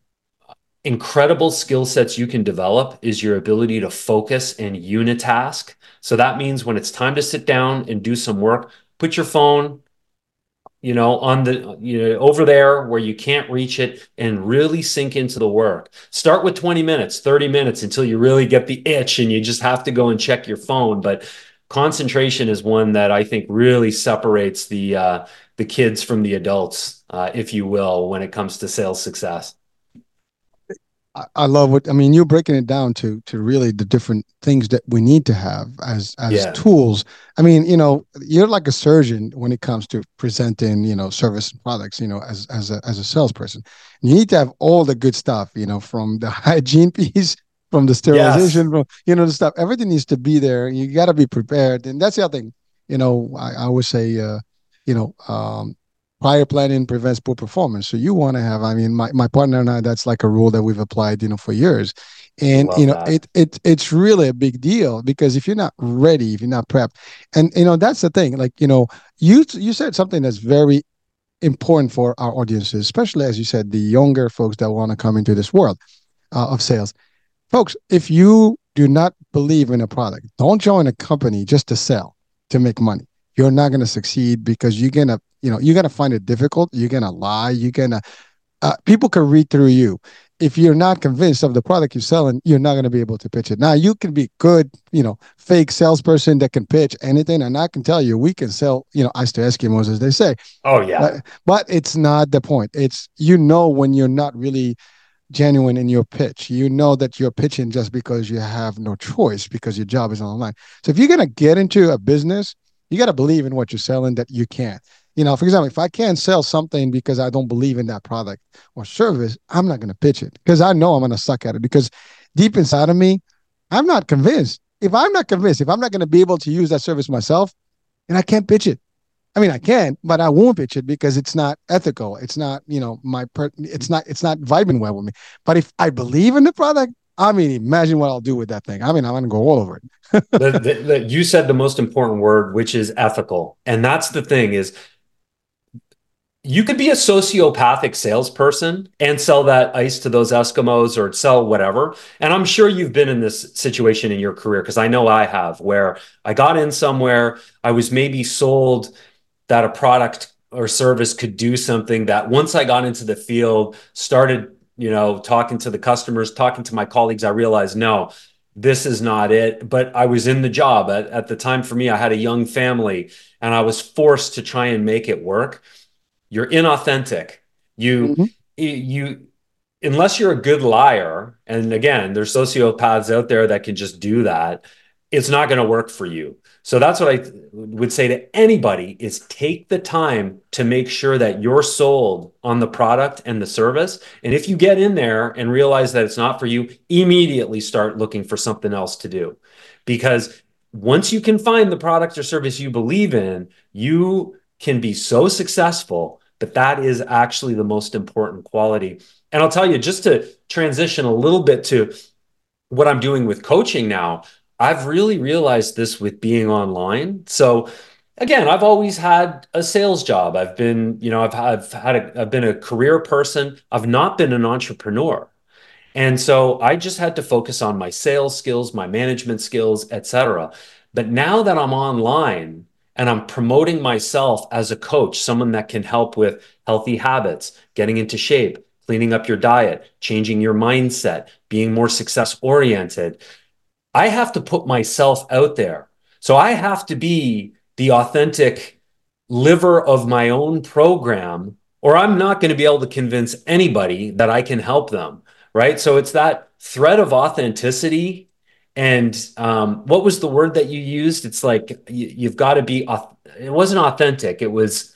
incredible skill sets you can develop is your ability to focus and unitask. So that means when it's time to sit down and do some work, put your phone, you know, on the, you know, over there where you can't reach it, and really sink into the work. Start with twenty minutes, thirty minutes until you really get the itch and you just have to go and check your phone. But concentration is one that I think really separates the, uh, the kids from the adults, uh, if you will, when it comes to sales success. I, I love what I mean. You're breaking it down to to really the different things that we need to have as as Yeah. tools. I mean, you know, you're like a surgeon when it comes to presenting, you know, service and products. You know, as as a as a salesperson, you need to have all the good stuff. You know, from the hygiene piece, from the Yes. sterilization, from you know the stuff. Everything needs to be there. You got to be prepared, and that's the other thing. You know, I, I always say, uh, you know, um, prior planning prevents poor performance. So you want to have, I mean, my, my partner and I, that's like a rule that we've applied, you know, for years. And, you Love know, that. it, it, it's really a big deal because if you're not ready, if you're not prepped, and, you know, that's the thing, like, you know, you, you said something that's very important for our audiences, especially as you said, the younger folks that want to come into this world uh, of sales. Folks, if you do not believe in a product, don't join a company just to sell, to make money. You're not going to succeed because you're going to, you know, you're going to find it difficult. You're going to lie. You're going to, uh, people can read through you. If you're not convinced of the product you're selling, you're not going to be able to pitch it. Now, you can be good, you know, fake salesperson that can pitch anything. And I can tell you, we can sell, you know, ice to Eskimos, as they say. Oh, yeah. But, but it's not the point. It's, you know, when you're not really genuine in your pitch. You know that you're pitching just because you have no choice because your job is on the line. So if you're going to get into a business, you got to believe in what you're selling that you can. You know, for example, if I can't sell something because I don't believe in that product or service, I'm not going to pitch it because I know I'm going to suck at it because deep inside of me, I'm not convinced. if I'm not convinced, if I'm not going to be able to use that service myself, then I can't pitch it. I mean, I can, but I won't pitch it because it's not ethical. It's not, you know, my per, it's not, it's not vibing well with me. But if I believe in the product, I mean, imagine what I'll do with that thing. I mean, I'm going to go all over it. the, the, the, you said the most important word, which is ethical. And that's the thing is, you could be a sociopathic salesperson and sell that ice to those Eskimos or sell whatever. And I'm sure you've been in this situation in your career, because I know I have, where I got in somewhere, I was maybe sold that a product or service could do something that once I got into the field, started, you know, talking to the customers, talking to my colleagues, I realized, no, this is not it. But I was in the job at, at the time. For me, I had a young family and I was forced to try and make it work. You're inauthentic. You, Mm-hmm. you, unless you're a good liar, and again, there's sociopaths out there that can just do that, it's not going to work for you. So that's what I would say to anybody is take the time to make sure that you're sold on the product and the service. And if you get in there and realize that it's not for you, immediately start looking for something else to do. Because once you can find the product or service you believe in, you can be so successful. But that is actually the most important quality. And I'll tell you, just to transition a little bit to what I'm doing with coaching now, I've really realized this with being online. So again, I've always had a sales job. I've been, you know, I've, I've had a, I've been a career person. I've not been an entrepreneur. And so I just had to focus on my sales skills, my management skills, et cetera. But now that I'm online and I'm promoting myself as a coach, someone that can help with healthy habits, getting into shape, cleaning up your diet, changing your mindset, being more success oriented, I have to put myself out there. So I have to be the authentic liver of my own program, or I'm not going to be able to convince anybody that I can help them. Right. So it's that thread of authenticity. And um, what was the word that you used? It's like you, you've got to be, it wasn't authentic. It was,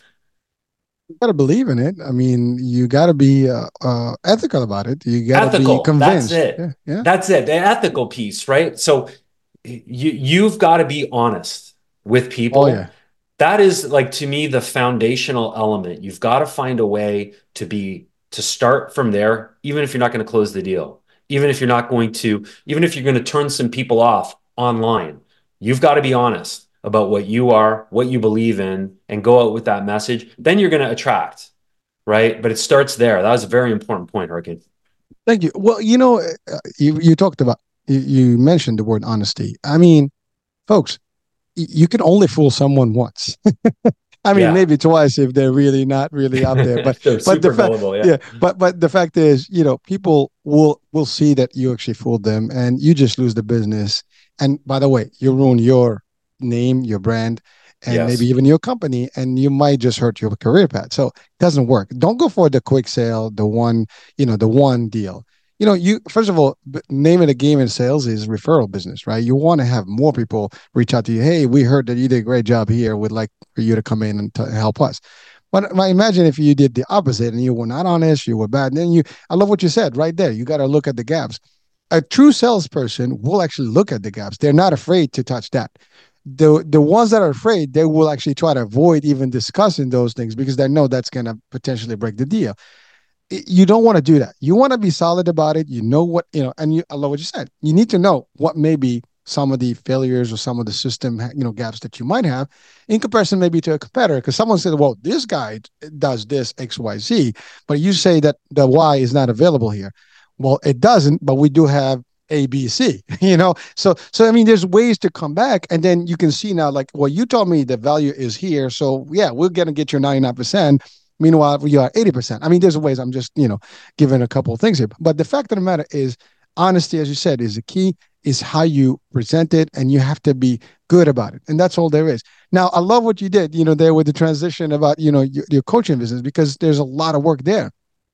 You got to believe in it. I mean, you got to be uh, uh, ethical about it. You got to be ethical. That's convinced. it. Yeah, yeah. That's it. The ethical piece, right? So you you've got to be honest with Oh people. yeah. That is, like, to me, the foundational element. You've got to find a way to be to start from there, even if you're not going to close the deal, even if you're not going to, even if you're going to turn some people off online. You've got to be honest about what you are, what you believe in, and go out with that message. Then you're going to attract, right? But it starts there. That was a very important point, Harkin. Thank you. Well, you know, uh, you you talked about you, you mentioned the word honesty. I mean, folks, y- you can only fool someone once. I mean, Yeah. maybe twice if they're really not really out there. But They're but the super fact, gullible. Yeah. yeah. But but the fact is, you know, people will will see that you actually fooled them, and you just lose the business. And by the way, you ruin your name, your brand, and maybe Yes. even your company, and you might just hurt your career path. So it doesn't work. Don't go for the quick sale, the one, you know, the one deal. You know, you first of all, b- name of the game in sales is referral business, right? You want to have more people reach out to you. Hey, we heard that you did a great job here. We'd like for you to come in and to help us. But I imagine if you did the opposite and you were not honest, you were bad. Then you, I love what you said right there. You got to look at the gaps. A true salesperson will actually look at the gaps. They're not afraid to touch that. The the ones that are afraid, they will actually try to avoid even discussing those things because they know that's going to potentially break the deal. You don't want to do that. You want to be solid about it. You know what, you know, and you, I love what you said. You need to know what maybe some of the failures or some of the system, you know, gaps that you might have in comparison maybe to a competitor. Because someone said, well, this guy does this X, Y, Z, but you say that the Y is not available here. Well, it doesn't, but we do have A, B, C, you know? So, so, I mean, there's ways to come back and then you can see now, like, well, you told me the value is here. So yeah, we're going to get your ninety-nine percent. Meanwhile, you are eighty percent. I mean, there's ways I'm just, you know, giving a couple of things here. But the fact of the matter is, honesty, as you said, is the key, is how you present it, and you have to be good about it. And that's all there is. Now, I love what you did, you know, there with the transition about, you know, your, your coaching business, because there's a lot of work there.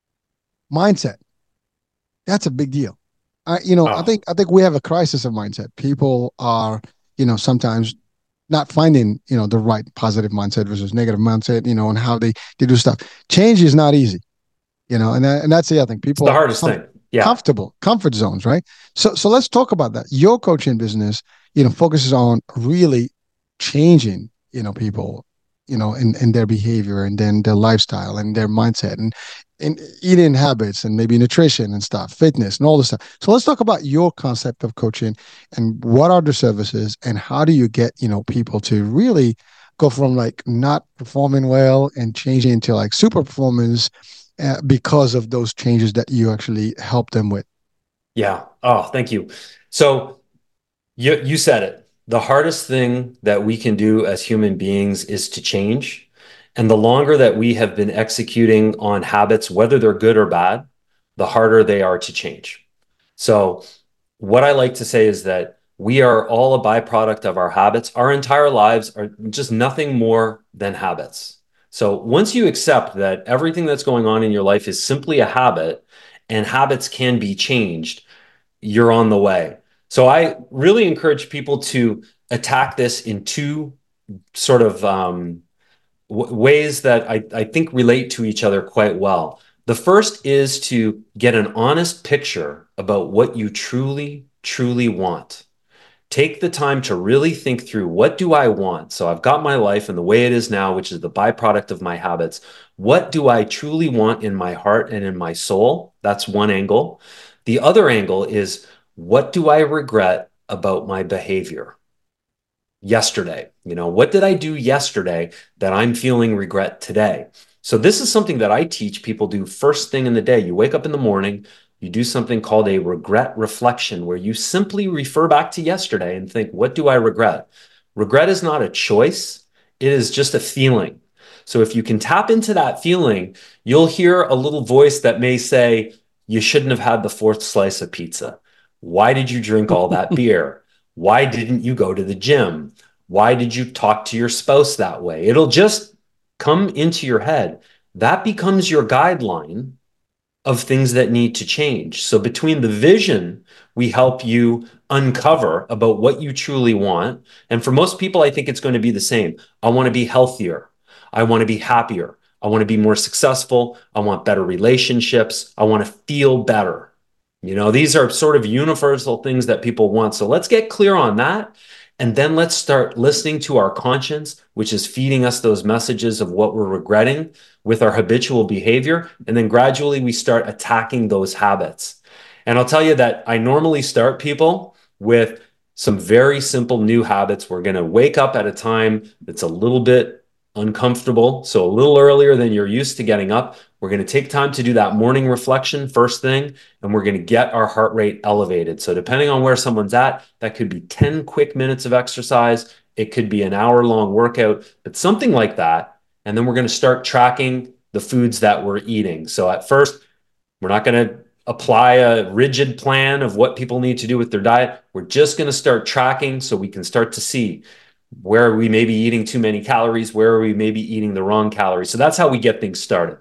Mindset, that's a big deal. I, you know, I Oh, think I think we have a crisis of mindset. People are, you know, sometimes not finding, you know, the right positive mindset versus negative mindset, you know, and how they, they do stuff. Change is not easy, you know, and that, and that's the other thing. it's the People hardest com- thing. Yeah. comfortable, comfort zones, right? So so let's talk about that. Your coaching business, you know, focuses on really changing, you know, people, you know, in, in their behavior and then their lifestyle and their mindset and, and eating habits and maybe nutrition and stuff, fitness and all this stuff. So let's talk about your concept of coaching and what are the services and how do you get, you know, people to really go from like not performing well and changing into like super performance uh, because of those changes that you actually help them with. Yeah. Oh, thank you. So you you said it. The hardest thing that we can do as human beings is to change. And the longer that we have been executing on habits, whether they're good or bad, the harder they are to change. So what I like to say is that we are all a byproduct of our habits. Our entire lives are just nothing more than habits. So once you accept that everything that's going on in your life is simply a habit and habits can be changed, you're on the way. So I really encourage people to attack this in two sort of um, w- ways that I, I think relate to each other quite well. The first is to get an honest picture about what you truly, truly want. Take the time to really think through, what do I want? So I've got my life and the way it is now, which is the byproduct of my habits. What do I truly want in my heart and in my soul? That's one angle. The other angle is, what do I regret about my behavior yesterday? You know, what did I do yesterday that I'm feeling regret today? So this is something that I teach people do first thing in the day. You wake up in the morning, you do something called a regret reflection, where you simply refer back to yesterday and think, what do I regret? Regret is not a choice, it is just a feeling. So if you can tap into that feeling, you'll hear a little voice that may say, you shouldn't have had the fourth slice of pizza. Why did you drink all that beer? Why didn't you go to the gym? Why did you talk to your spouse that way? It'll just come into your head. That becomes your guideline of things that need to change. So between the vision, we help you uncover about what you truly want. And for most people, I think it's going to be the same. I want to be healthier. I want to be happier. I want to be more successful. I want better relationships. I want to feel better. You know, these are sort of universal things that people want. So let's get clear on that. And then let's start listening to our conscience, which is feeding us those messages of what we're regretting with our habitual behavior. And then gradually we start attacking those habits. And I'll tell you that I normally start people with some very simple new habits. We're going to wake up at a time that's a little bit uncomfortable. So a little earlier than you're used to getting up. We're going to take time to do that morning reflection first thing, and we're going to get our heart rate elevated. So depending on where someone's at, that could be ten quick minutes of exercise. It could be an hour long workout, but something like that. And then we're going to start tracking the foods that we're eating. So at first, we're not going to apply a rigid plan of what people need to do with their diet. We're just going to start tracking so we can start to see where we may be eating too many calories, where we may be eating the wrong calories. So that's how we get things started.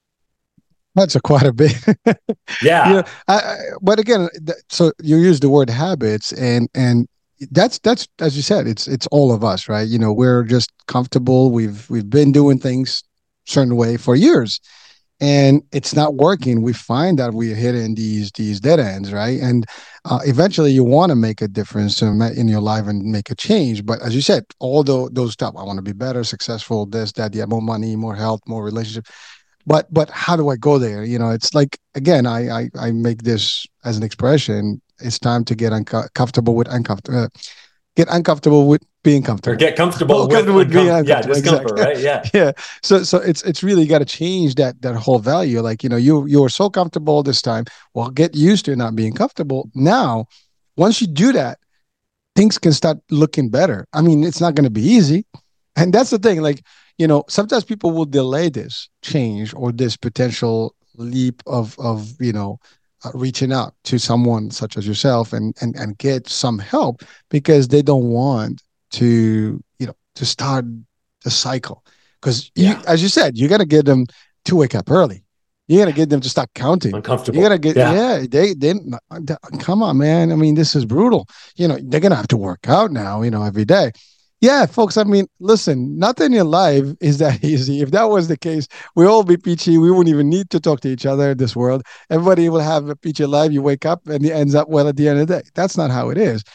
That's a quite a bit. You know, Yeah. I, I, but again, th- so you use the word habits, and and that's that's as you said, it's it's all of us, right? You know, we're just comfortable. We've we've been doing things certain way for years, and it's not working. We find that we're hitting these these dead ends, right? And uh, eventually, you want to make a difference in in your life and make a change. But as you said, all the, those stuff, I want to be better, successful, this, that, yeah, more money, more health, more relationship, but but how do I go there? You know, it's like again, I I, I make this as an expression. It's time to get uncomfortable with uncomfortable. Uh, get uncomfortable with being Or comfortable. get comfortable Oh, with comfortable with being uncom- yeah, uncomfortable. discomfort, Exactly. right? Yeah. Yeah. So so it's it's really got to change that that whole value. Like, you know, you you were so comfortable this time. Well, get used to not being comfortable. Now, once you do that, things can start looking better. I mean, it's not going to be easy. And that's the thing. Like, you know, sometimes people will delay this change or this potential leap of, of, you know, uh, reaching out to someone such as yourself and, and, and get some help because they don't want to, you know, to start the cycle. Because you, Yeah. as you said, you got to get them to wake up early. You got to get them to start counting. You got to Uncomfortable. get, Yeah. yeah, they, they, come on, man. I mean, this is brutal. You know, they're going to have to work out now, you know, every day. Yeah, folks, I mean, listen, nothing in life is that easy. If that was the case, we all be peachy. We wouldn't even need to talk to each other in this world. Everybody will have a peachy life. You wake up and it ends up well at the end of the day. That's not how it is.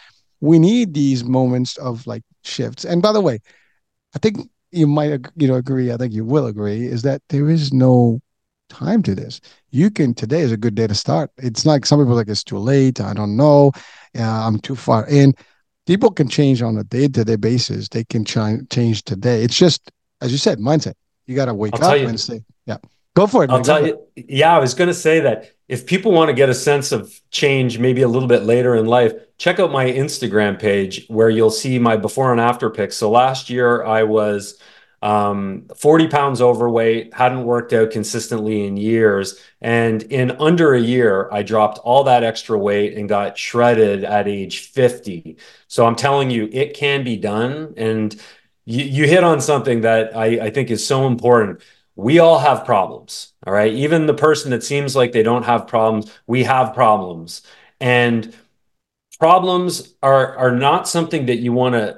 we need these moments of like shifts. And by the way, I think you might, you know, agree. I think you will agree is that there is no time to this. You can, today is a good day to start. It's like some people are like, it's too late. I don't know. Uh, I'm too far in. People can change on a day to day basis. They can ch- change today. It's just, as you said, mindset. You got to I'll wake tell up and you, say, yeah, go for it, I'll man. Go tell for it. you, yeah, I was going to say that if people want to get a sense of change, maybe a little bit later in life, check out my Instagram page where you'll see my before and after pics. So last year I was um, forty pounds overweight, hadn't worked out consistently in years. And in under a year, I dropped all that extra weight and got shredded at age fifty. So I'm telling you, it can be done. And you, you hit on something that I, I think is so important. We all have problems. All right. Even the person that seems like they don't have problems, we have problems. And problems are, are not something that you want to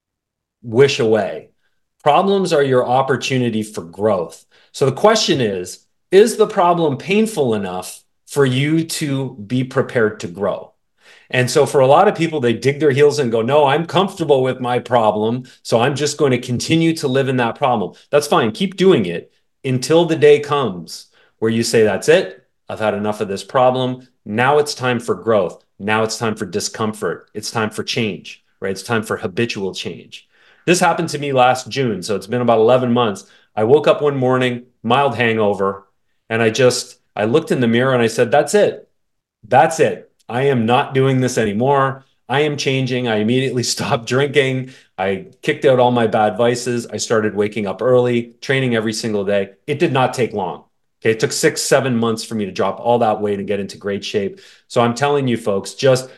wish away. Problems are your opportunity for growth. So the question is, is the problem painful enough for you to be prepared to grow? And so for a lot of people, they dig their heels and go, no, I'm comfortable with my problem. So I'm just going to continue to live in that problem. That's fine. Keep doing it until the day comes where you say, that's it. I've had enough of this problem. Now it's time for growth. Now it's time for discomfort. It's time for change, right? It's time for habitual change. This happened to me last June. So it's been about eleven months. I woke up one morning, mild hangover, and I just, I looked in the mirror and I said, that's it. That's it. I am not doing this anymore. I am changing. I immediately stopped drinking. I kicked out all my bad vices. I started waking up early, training every single day. It did not take long. Okay. It took six, seven months for me to drop all that weight and get into great shape. So I'm telling you, folks, just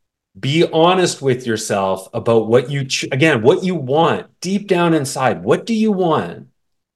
be honest with yourself about what you, again, what you want deep down inside. What do you want?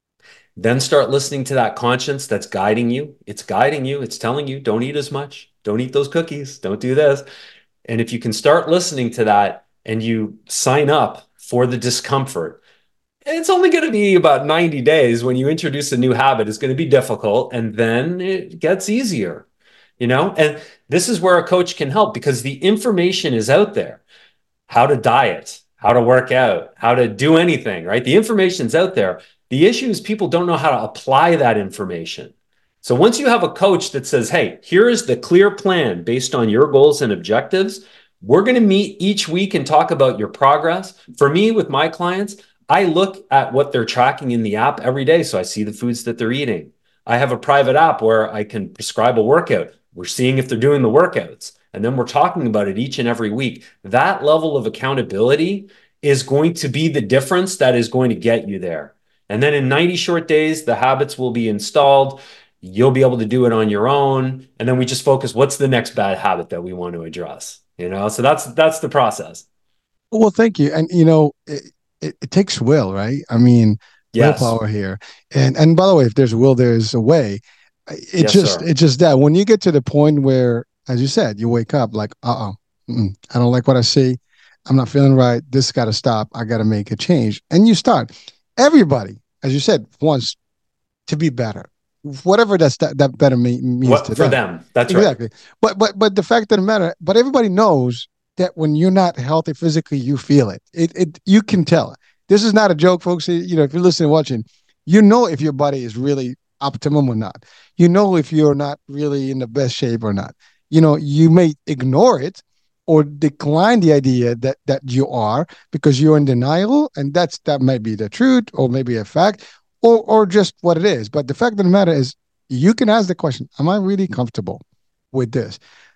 Then start listening to that conscience that's guiding you. It's guiding you. It's telling you, don't eat as much. Don't eat those cookies. Don't do this. And if you can start listening to that and you sign up for the discomfort, it's only going to be about ninety days. When you introduce a new habit, it's going to be difficult and then it gets easier, you know? And this is where a coach can help because the information is out there. How to diet, how to work out, how to do anything, right? The information's out there. The issue is people don't know how to apply that information. So once you have a coach that says, hey, here is the clear plan based on your goals and objectives, we're going to meet each week and talk about your progress. For me, with my clients, I look at what they're tracking in the app every day. So I see the foods that they're eating. I have a private app where I can prescribe a workout. We're seeing if they're doing the workouts. And then we're talking about it each and every week. That level of accountability is going to be the difference that is going to get you there. And then in ninety short days, the habits will be installed. You'll be able to do it on your own. And then we just focus, what's the next bad habit that we want to address? You know, so that's that's the process. Well, thank you. And you know, it, it, it takes will, right? I mean, Yes. willpower here. And and by the way, if there's a will, there's a way. It Yes, just sir. it's just that when you get to the point where, as you said, you wake up like, uh-oh, mm-mm, I don't like what I see. I'm not feeling right. This got to stop. I got to make a change. And you start. Everybody, as you said, wants to be better, whatever that's that, that better means to What for them. them? That's right. Exactly. But but but the fact of the matter, but everybody knows that when you're not healthy physically, you feel it. It it you can tell. This is not a joke, folks. You know, if you're listening, watching, you know if your body is really optimum or not. You know if you're not really in the best shape or not. You know, you may ignore it or decline the idea that that you are because you're in denial, and that's that might be the truth or maybe a fact or or just what it is. But the fact of the matter is, you can ask the question: am I really comfortable with this?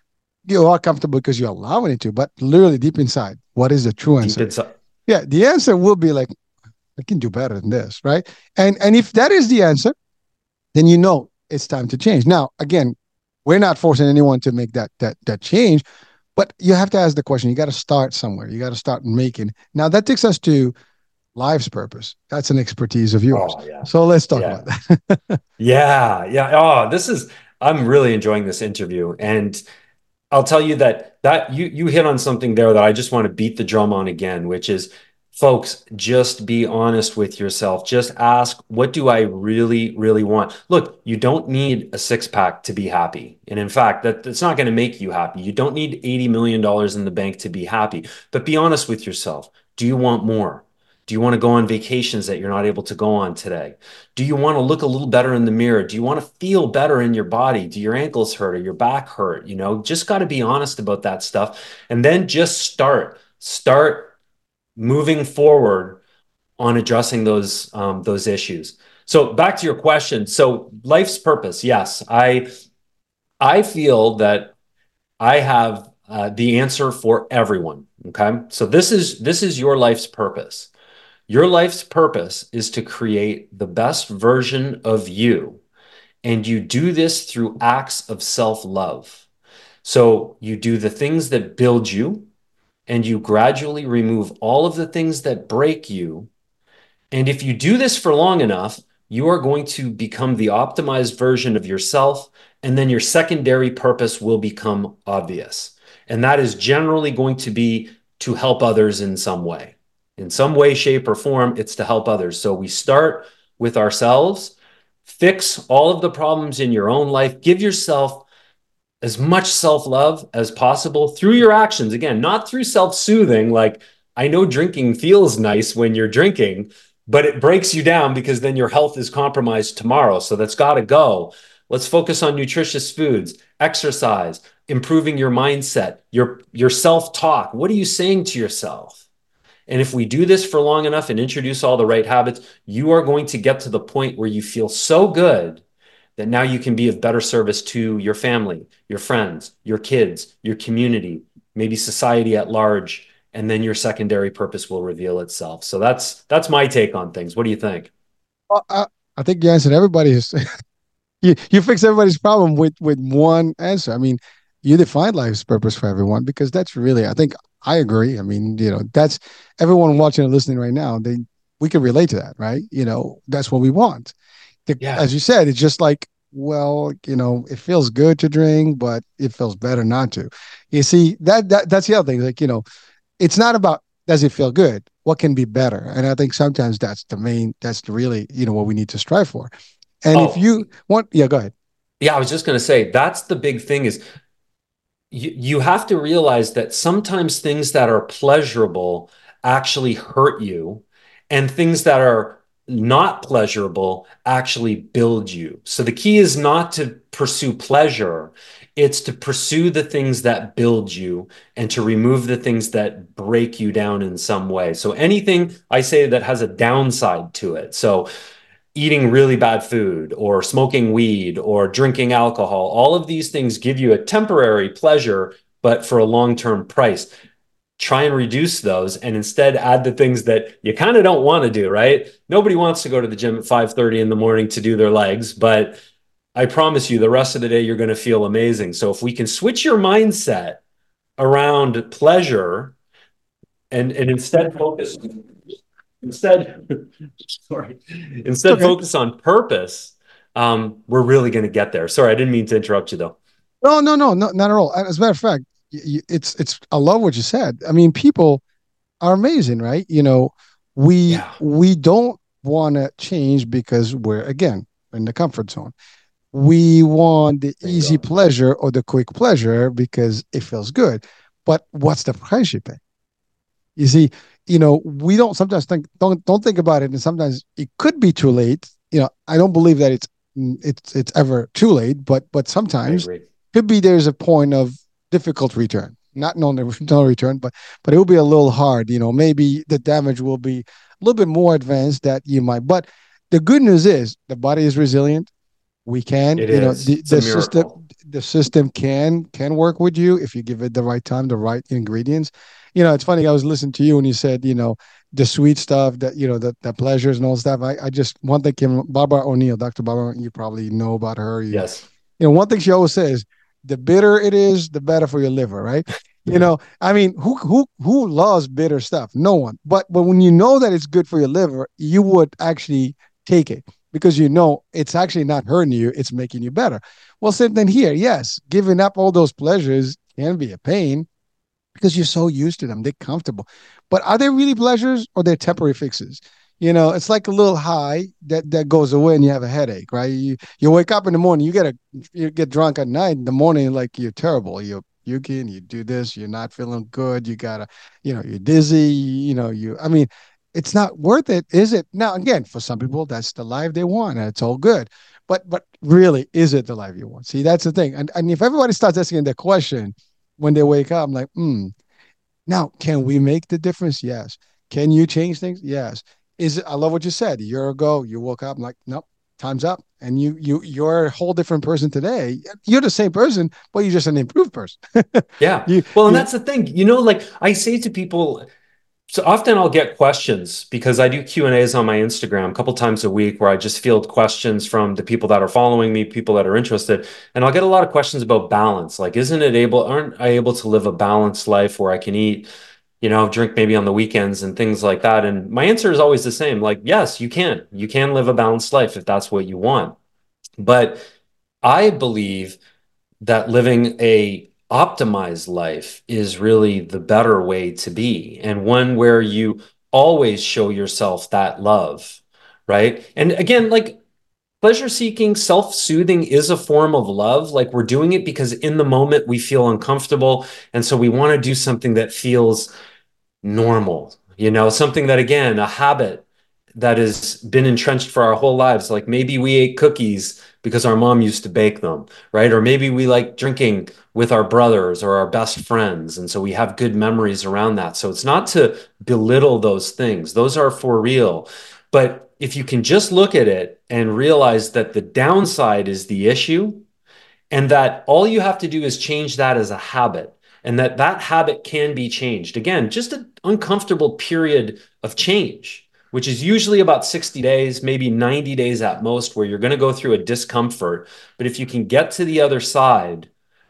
You are comfortable because you're allowing it to, but literally deep inside, what is the true Deep answer? inside. Yeah, the answer will be like, I can do better than this, right? And and if that is the answer, then you know it's time to change. Now, again, we're not forcing anyone to make that that that change, but you have to ask the question. You got to start somewhere. You got to start making. Now that takes us to life's purpose. That's an expertise of yours. Oh yeah. So let's talk Yeah. about that. Yeah. Yeah. Oh, this is I'm really enjoying this interview. And I'll tell you that that you you hit on something there that I just want to beat the drum on again, which is Folks, just be honest with yourself. Just ask, what do I really, really want? Look, you don't need a six pack to be happy. And in fact, that, that's not going to make you happy. You don't need eighty million dollars in the bank to be happy. But be honest with yourself. Do you want more? Do you want to go on vacations that you're not able to go on today? Do you want to look a little better in the mirror? Do you want to feel better in your body? Do your ankles hurt or your back hurt? You know, just got to be honest about that stuff. And then just start. Start moving forward on addressing those um, those issues. So back to your question. So life's purpose, yes, I I feel that I have uh, the answer for everyone. Okay, so this is this is your life's purpose. Your life's purpose is to create the best version of you, and you do this through acts of self-love. So you do the things that build you, and you gradually remove all of the things that break you. And if you do this for long enough, you are going to become the optimized version of yourself. And then your secondary purpose will become obvious. And that is generally going to be to help others in some way. In some way, shape, or form, it's to help others. So we start with ourselves, fix all of the problems in your own life, give yourself as much self-love as possible through your actions. Again, not through self-soothing. Like, I know drinking feels nice when you're drinking, but it breaks you down because then your health is compromised tomorrow. So that's got to go. Let's focus on nutritious foods, exercise, improving your mindset, your, your self-talk. What are you saying to yourself? And if we do this for long enough and introduce all the right habits, you are going to get to the point where you feel so good that now you can be of better service to your family, your friends, your kids, your community, maybe society at large, and then your secondary purpose will reveal itself. So that's that's my take on things. What do you think? Well, I, I think you answered everybody's. you you fix everybody's problem with with one answer. I mean, you define life's purpose for everyone because that's really. I think I agree. I mean, you know, that's everyone watching and listening right now. They we can relate to that, right? You know, that's what we want. The, Yeah. as you said, it's just like, well, you know, it feels good to drink, but it feels better not to. You see, that that that's the other thing. Like, you know, it's not about does it feel good? What can be better? And I think sometimes that's the main, that's the really, you know, what we need to strive for. And if Oh, you want, yeah, go ahead. yeah, I was just going to say that's the big thing is you, you have to realize that sometimes things that are pleasurable actually hurt you, and things that are not pleasurable actually build you. So the key is not to pursue pleasure, it's to pursue the things that build you and to remove the things that break you down in some way. So anything I say that has a downside to it. So eating really bad food or smoking weed or drinking alcohol, all of these things give you a temporary pleasure, but for a long-term price. Try and reduce those and instead add the things that you kind of don't want to do, right? Nobody wants to go to the gym at five thirty in the morning to do their legs, but I promise you the rest of the day you're going to feel amazing. So if we can switch your mindset around pleasure and and instead focus instead sorry It's instead okay. focus on purpose, um, we're really going to get there. Sorry, I didn't mean to interrupt you though. No, no, no, no, not at all. As a matter of fact, it's, it's, I love what you said. I mean, people are amazing, right? You know, we, Yeah, we don't want to change because we're, again, in the comfort zone. We want the easy bingo. pleasure or the quick pleasure because it feels good. But what's the price you pay? You see, you know, we don't sometimes think don't don't think about it, and sometimes it could be too late. You know, I don't believe that it's it's it's ever too late, but but I sometimes agree. could be there's a point of difficult return, not no no return, but but it will be a little hard. You know, maybe the damage will be a little bit more advanced that you might. But the good news is the body is resilient. We can, It you know, is, the it's a the system miracle. the system can can work with you if you give it the right time, the right ingredients. You know, it's funny. I was listening to you and you said, you know, the sweet stuff that you know, the the pleasures and all stuff. I I just one thing came. Barbara O'Neill, Doctor Barbara, you probably know about her. You Yes. you know, one thing she always says: the bitter it is, the better for your liver, right? You know, I mean, who who who loves bitter stuff? No one. But but when you know that it's good for your liver, you would actually take it because you know it's actually not hurting you; it's making you better. Well, same thing here. Yes, giving up all those pleasures can be a pain, because you're so used to them. They're comfortable. But are they really pleasures or they're temporary fixes? You know, it's like a little high that that goes away and you have a headache, right? You you wake up in the morning, you get a you get drunk at night, in the morning, like you're terrible. You're puking, you do this, you're not feeling good, you gotta, you know, you're dizzy, you know, you I mean, it's not worth it, is it? Now, again, for some people, that's the life they want, and it's all good. But but really, is it the life you want? See, that's the thing. And and if everybody starts asking that question when they wake up, I'm like, hmm, now, can we make the difference? Yes. Can you change things? Yes. Is it, I love what you said. A year ago, you woke up, I'm like, nope, time's up. And you you you're a whole different person today. You're the same person, but you're just an improved person. Yeah. you Well, and you that's the thing, you know, like I say to people, so often I'll get questions because I do Q and A's on my Instagram a couple times a week where I just field questions from the people that are following me, people that are interested. And I'll get a lot of questions about balance. Like, isn't it able, aren't I able to live a balanced life where I can eat, you know, drink maybe on the weekends and things like that? And my answer is always the same. Like, yes, you can. You can live a balanced life if that's what you want. But I believe that living a optimized life is really the better way to be, and one where you always show yourself that love, right? And again, like pleasure seeking, self-soothing is a form of love. Like we're doing it because in the moment we feel uncomfortable, and so we want to do something that feels normal, you know, something that, again, a habit that has been entrenched for our whole lives. Like maybe we ate cookies because our mom used to bake them, right? Or maybe we like drinking with our brothers or our best friends. And so we have good memories around that. So it's not to belittle those things, those are for real. But if you can just look at it and realize that the downside is the issue, and that all you have to do is change that as a habit, and that that habit can be changed. Again, just an uncomfortable period of change, which is usually about sixty days, maybe ninety days at most, where you're going to go through a discomfort. But if you can get to the other side,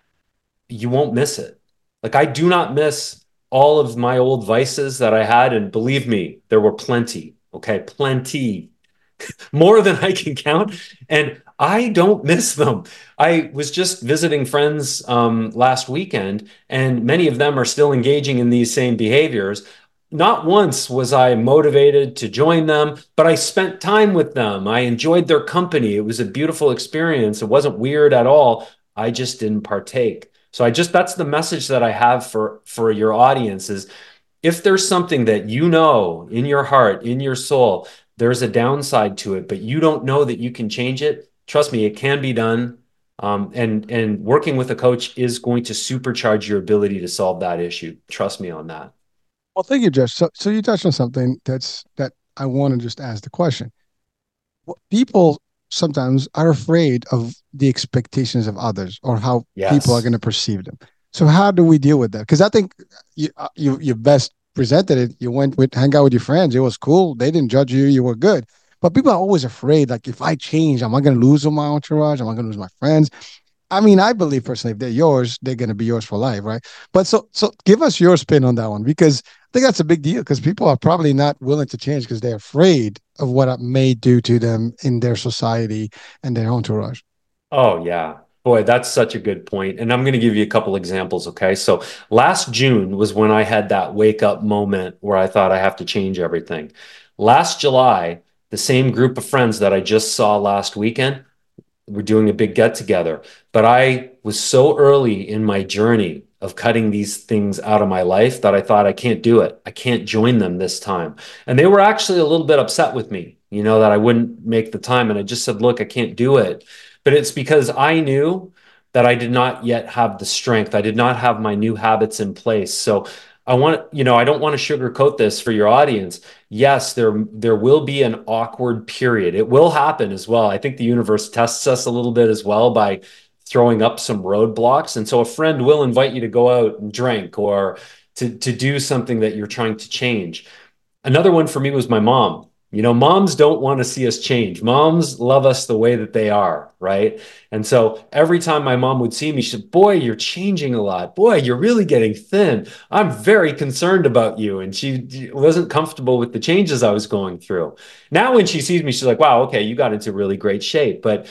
you won't miss it. Like I do not miss all of my old vices that I had. And believe me, there were plenty. Okay, plenty, more than I can count. And I don't miss them. I was just visiting friends um, last weekend, and many of them are still engaging in these same behaviors. Not once was I motivated to join them, but I spent time with them. I enjoyed their company. It was a beautiful experience. It wasn't weird at all. I just didn't partake. So I just, that's the message that I have for for your audience is, if there's something that you know in your heart, in your soul, there's a downside to it, but you don't know that you can change it, trust me, it can be done. Um, and and working with a coach is going to supercharge your ability to solve that issue. Trust me on that. well, thank you, Josh. So so you touched on something that's that I want to just ask the question. What people sometimes are afraid of the expectations of others or how people are Yes. going to perceive them. So how do we deal with that? Because I think you, uh, you you best presented it. You went with hang out with your friends. It was cool. They didn't judge you. You were good. But people are always afraid. Like if I change, am I going to lose my entourage? Am I going to lose my friends? I mean, I believe personally, if they're yours, they're going to be yours for life, right? But so, so give us your spin on that one because I think that's a big deal because people are probably not willing to change because they're afraid of what it may do to them in their society and their entourage. Oh, yeah. Boy, that's such a good point. And I'm going to give you a couple examples. Okay. So last June was when I had that wake up moment where I thought I have to change everything. Last July, the same group of friends that I just saw last weekend, we're doing a big get together. But I was so early in my journey of cutting these things out of my life that I thought I can't do it. I can't join them this time. And they were actually a little bit upset with me, you know, that I wouldn't make the time. And I just said, look, I can't do it. But it's because I knew that I did not yet have the strength. I did not have my new habits in place. So I want, you know, I don't want to sugarcoat this for your audience. Yes, there there will be an awkward period. It will happen as well. I think the universe tests us a little bit as well by throwing up some roadblocks. And so a friend will invite you to go out and drink or to to do something that you're trying to change. Another one for me was my mom. You know, moms don't want to see us change. Moms love us the way that they are, right? And so every time my mom would see me, she said, boy, you're changing a lot. Boy, you're really getting thin. I'm very concerned about you. And she wasn't comfortable with the changes I was going through. Now, when she sees me, she's like, wow, okay, you got into really great shape. But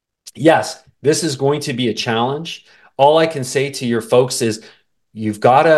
yes, this is going to be a challenge. All I can say to your folks is you've got to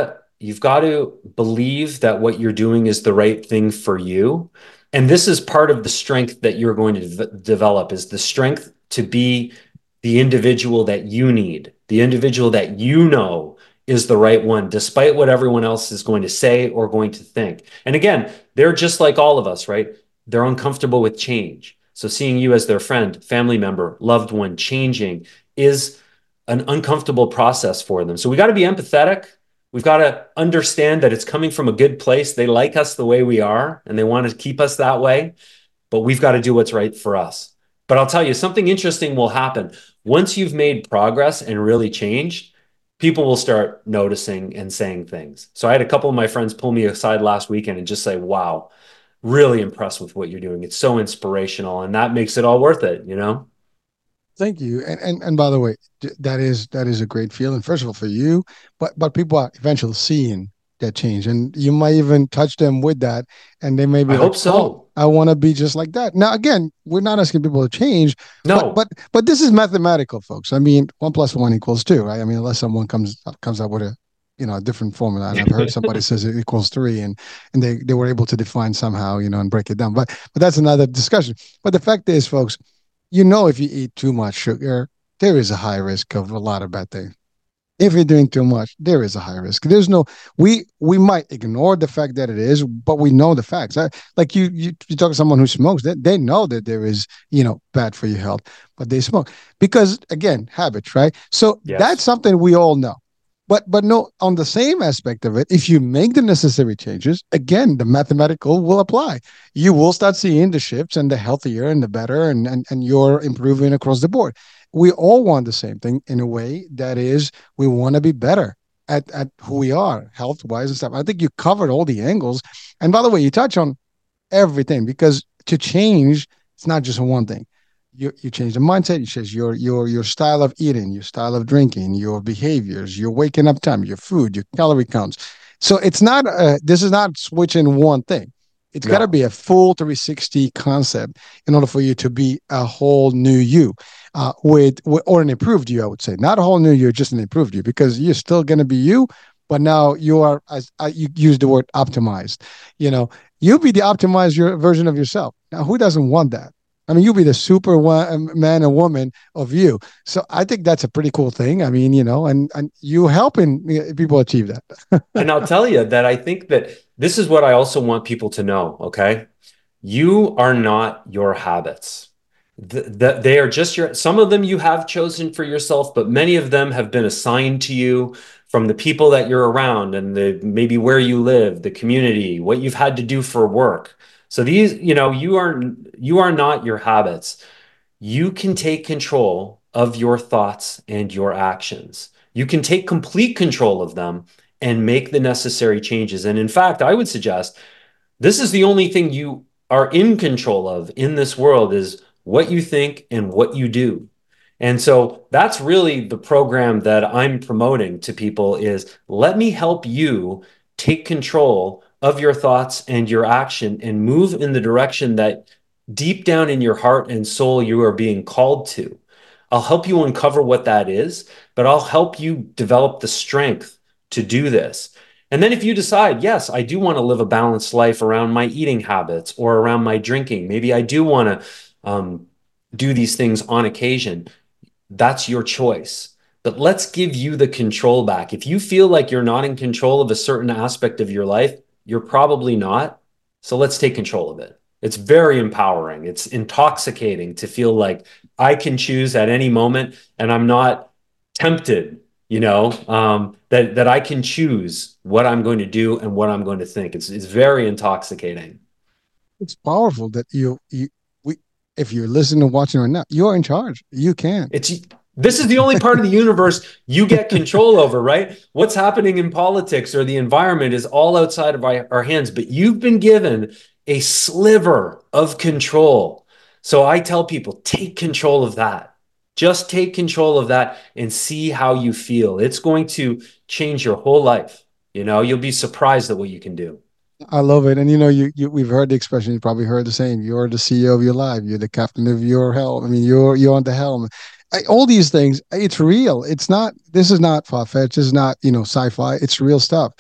you've got to believe that what you're doing is the right thing for you. And this is part of the strength that you're going to de- develop is the strength to be the individual that you need, the individual that you know is the right one, despite what everyone else is going to say or going to think. And again, they're just like all of us, right? They're uncomfortable with change. So seeing you as their friend, family member, loved one changing is an uncomfortable process for them. So we got to be empathetic. We've got to understand that it's coming from a good place. They like us the way we are, and they want to keep us that way, but we've got to do what's right for us. But I'll tell you, something interesting will happen. Once you've made progress and really changed, people will start noticing and saying things. So I had a couple of my friends pull me aside last weekend and just say, wow, really impressed with what you're doing. It's so inspirational, and that makes it all worth it, you know? Thank you. And and and by the way, that is that is a great feeling. First of all, for you, but but people are eventually seeing that change, and you might even touch them with that, and they may I be like, hope "Oh, so. I want to be just like that." Now, again, we're not asking people to change, but No. but but this is mathematical, folks. I mean, one plus one equals two, right? I mean, unless someone comes comes up with a you know a different formula, and I've heard somebody says it equals three, and and they they were able to define somehow, you know, and break it down. But but that's another discussion. But the fact is, folks, you know, if you eat too much sugar, there is a high risk of a lot of bad things. If you're doing too much, there is a high risk. There's no we we might ignore the fact that it is, but we know the facts. I, like you, you you talk to someone who smokes, they, they know that there is, you know, bad for your health, but they smoke because again, habits, right? So that's Yes. something we all know. But but no, on the same aspect of it, if you make the necessary changes, again, the mathematical will apply. You will start seeing the shifts and the healthier and the better, and and, and you're improving across the board. We all want the same thing in a way that is we want to be better at, at who we are, health wise and stuff. I think you covered all the angles. And by the way, you touch on everything because to change, it's not just one thing. You you change the mindset, you change your your your style of eating, your style of drinking, your behaviors, your waking up time, your food, your calorie counts. So it's not uh, this is not switching one thing. It's got to No. be a full three sixty concept in order for you to be a whole new you, uh, with, with or an improved you. I would say not a whole new you, just an improved you, because you're still going to be you, but now you are as uh, you use the word optimized. You know, you be the optimized your version of yourself. Now, who doesn't want that? I mean, you'll be the super one, man and woman of you. So I think that's a pretty cool thing. I mean, you know, and and you helping people achieve that. And I'll tell you that I think that this is what I also want people to know, okay? You are not your habits. Th- th- they are just your, some of them you have chosen for yourself, but many of them have been assigned to you from the people that you're around and the maybe where you live, the community, what you've had to do for work. So these, you know, you are you are not your habits. You can take control of your thoughts and your actions. You can take complete control of them and make the necessary changes. And in fact, I would suggest this is the only thing you are in control of in this world is what you think and what you do. And so that's really the program that I'm promoting to people is let me help you take control of your thoughts and your action and move in the direction that deep down in your heart and soul you are being called to. I'll help you uncover what that is, but I'll help you develop the strength to do this. And then if you decide, yes, I do want to live a balanced life around my eating habits or around my drinking, maybe I do want to um, do these things on occasion, that's your choice. But let's give you the control back. If you feel like you're not in control of a certain aspect of your life, you're probably not. So let's take control of it. It's very empowering. It's intoxicating to feel like I can choose at any moment and I'm not tempted, you know, um, that, that I can choose what I'm going to do and what I'm going to think. It's, it's very intoxicating. It's powerful that you you we if you're listening and watching right now, you're in charge. You can. It's this is the only part of the universe you get control over, right? What's happening in politics or the environment is all outside of our, our hands, but you've been given a sliver of control. So I tell people, take control of that. Just take control of that and see how you feel. It's going to change your whole life. You know, you'll be surprised at what you can do. I love it. And you know, you, you we've heard the expression, you probably heard the same. You're the C E O of your life. You're the captain of your helm. I mean, you're you're on the helm. I, all these things, it's real. It's not. This is not far fetched. This is not you know sci-fi. It's real stuff.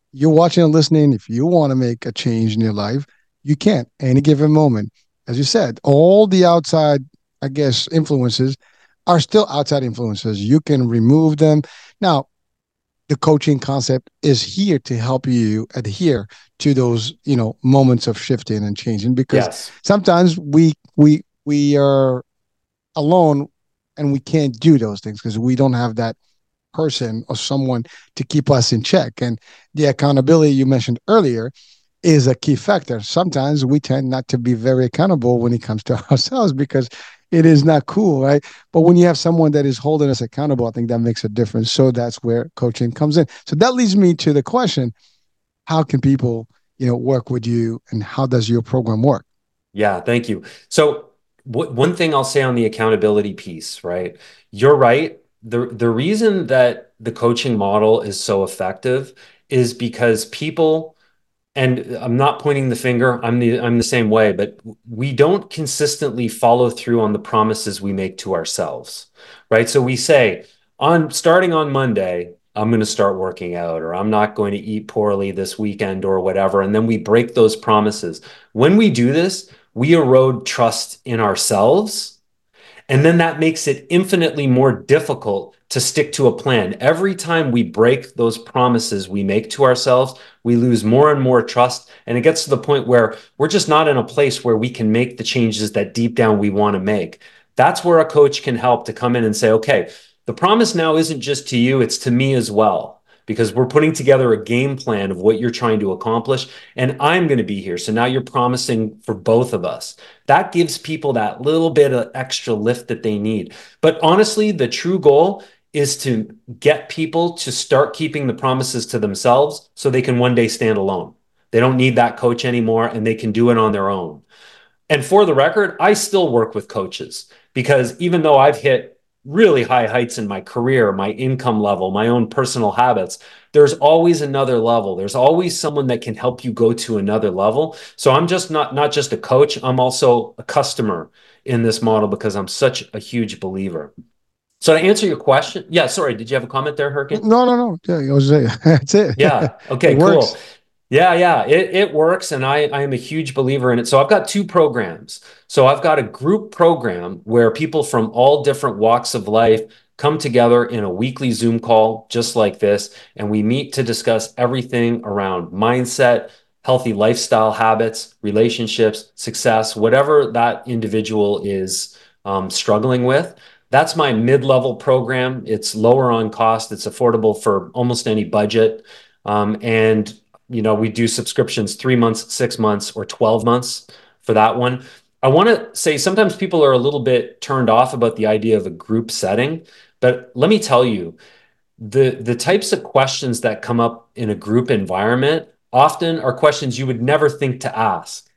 you're watching and listening, if you want to make a change in your life, you can any given moment. As you said, all the outside, I guess, influences are still outside influences. You can remove them. Now, the coaching concept is here to help you adhere to those, you know, moments of shifting and changing, because Yes. sometimes we we we are alone and we can't do those things because we don't have that person or someone to keep us in check. And the accountability you mentioned earlier is a key factor. Sometimes we tend not to be very accountable when it comes to ourselves because it is not cool, right? But when you have someone that is holding us accountable, I think that makes a difference. So that's where coaching comes in. So that leads me to the question, how can people, you know, work with you and how does your program work? Yeah, thank you. So w one thing I'll say on the accountability piece, right? You're right. The the reason that the coaching model is so effective is because people, and I'm not pointing the finger, I'm the I'm the same way, but we don't consistently follow through on the promises we make to ourselves, right? So we say, on starting on Monday, I'm going to start working out, or I'm not going to eat poorly this weekend, or whatever. And then we break those promises. When we do this, we erode trust in ourselves, and then that makes it infinitely more difficult to stick to a plan. Every time we break those promises we make to ourselves, we lose more and more trust. And it gets to the point where we're just not in a place where we can make the changes that deep down we want to make. That's where a coach can help to come in and say, okay, the promise now isn't just to you, it's to me as well. Because we're putting together a game plan of what you're trying to accomplish, and I'm going to be here. So now you're promising for both of us. That gives people that little bit of extra lift that they need. But honestly, the true goal is to get people to start keeping the promises to themselves so they can one day stand alone. They don't need that coach anymore and they can do it on their own. And for the record, I still work with coaches because even though I've hit really high heights in my career, my income level, my own personal habits, there's always another level. There's always someone that can help you go to another level. So I'm just not not just a coach, I'm also a customer in this model because I'm such a huge believer. So to answer your question, yeah, sorry, did you have a comment there, Herkin? No, no, no. Yeah, I was saying, that's it. Yeah. It Okay, cool. works. Yeah, yeah, it, it works. And I, I am a huge believer in it. So I've got two programs. So I've got a group program where people from all different walks of life come together in a weekly Zoom call, just like this. And we meet to discuss everything around mindset, healthy lifestyle habits, relationships, success, whatever that individual is um, struggling with. That's my mid-level program. It's lower on cost. It's affordable for almost any budget. Um, and you know, we do subscriptions three months, six months, or twelve months for that one. I want to say sometimes people are a little bit turned off about the idea of a group setting, but let me tell you, the the types of questions that come up in a group environment often are questions you would never think to ask.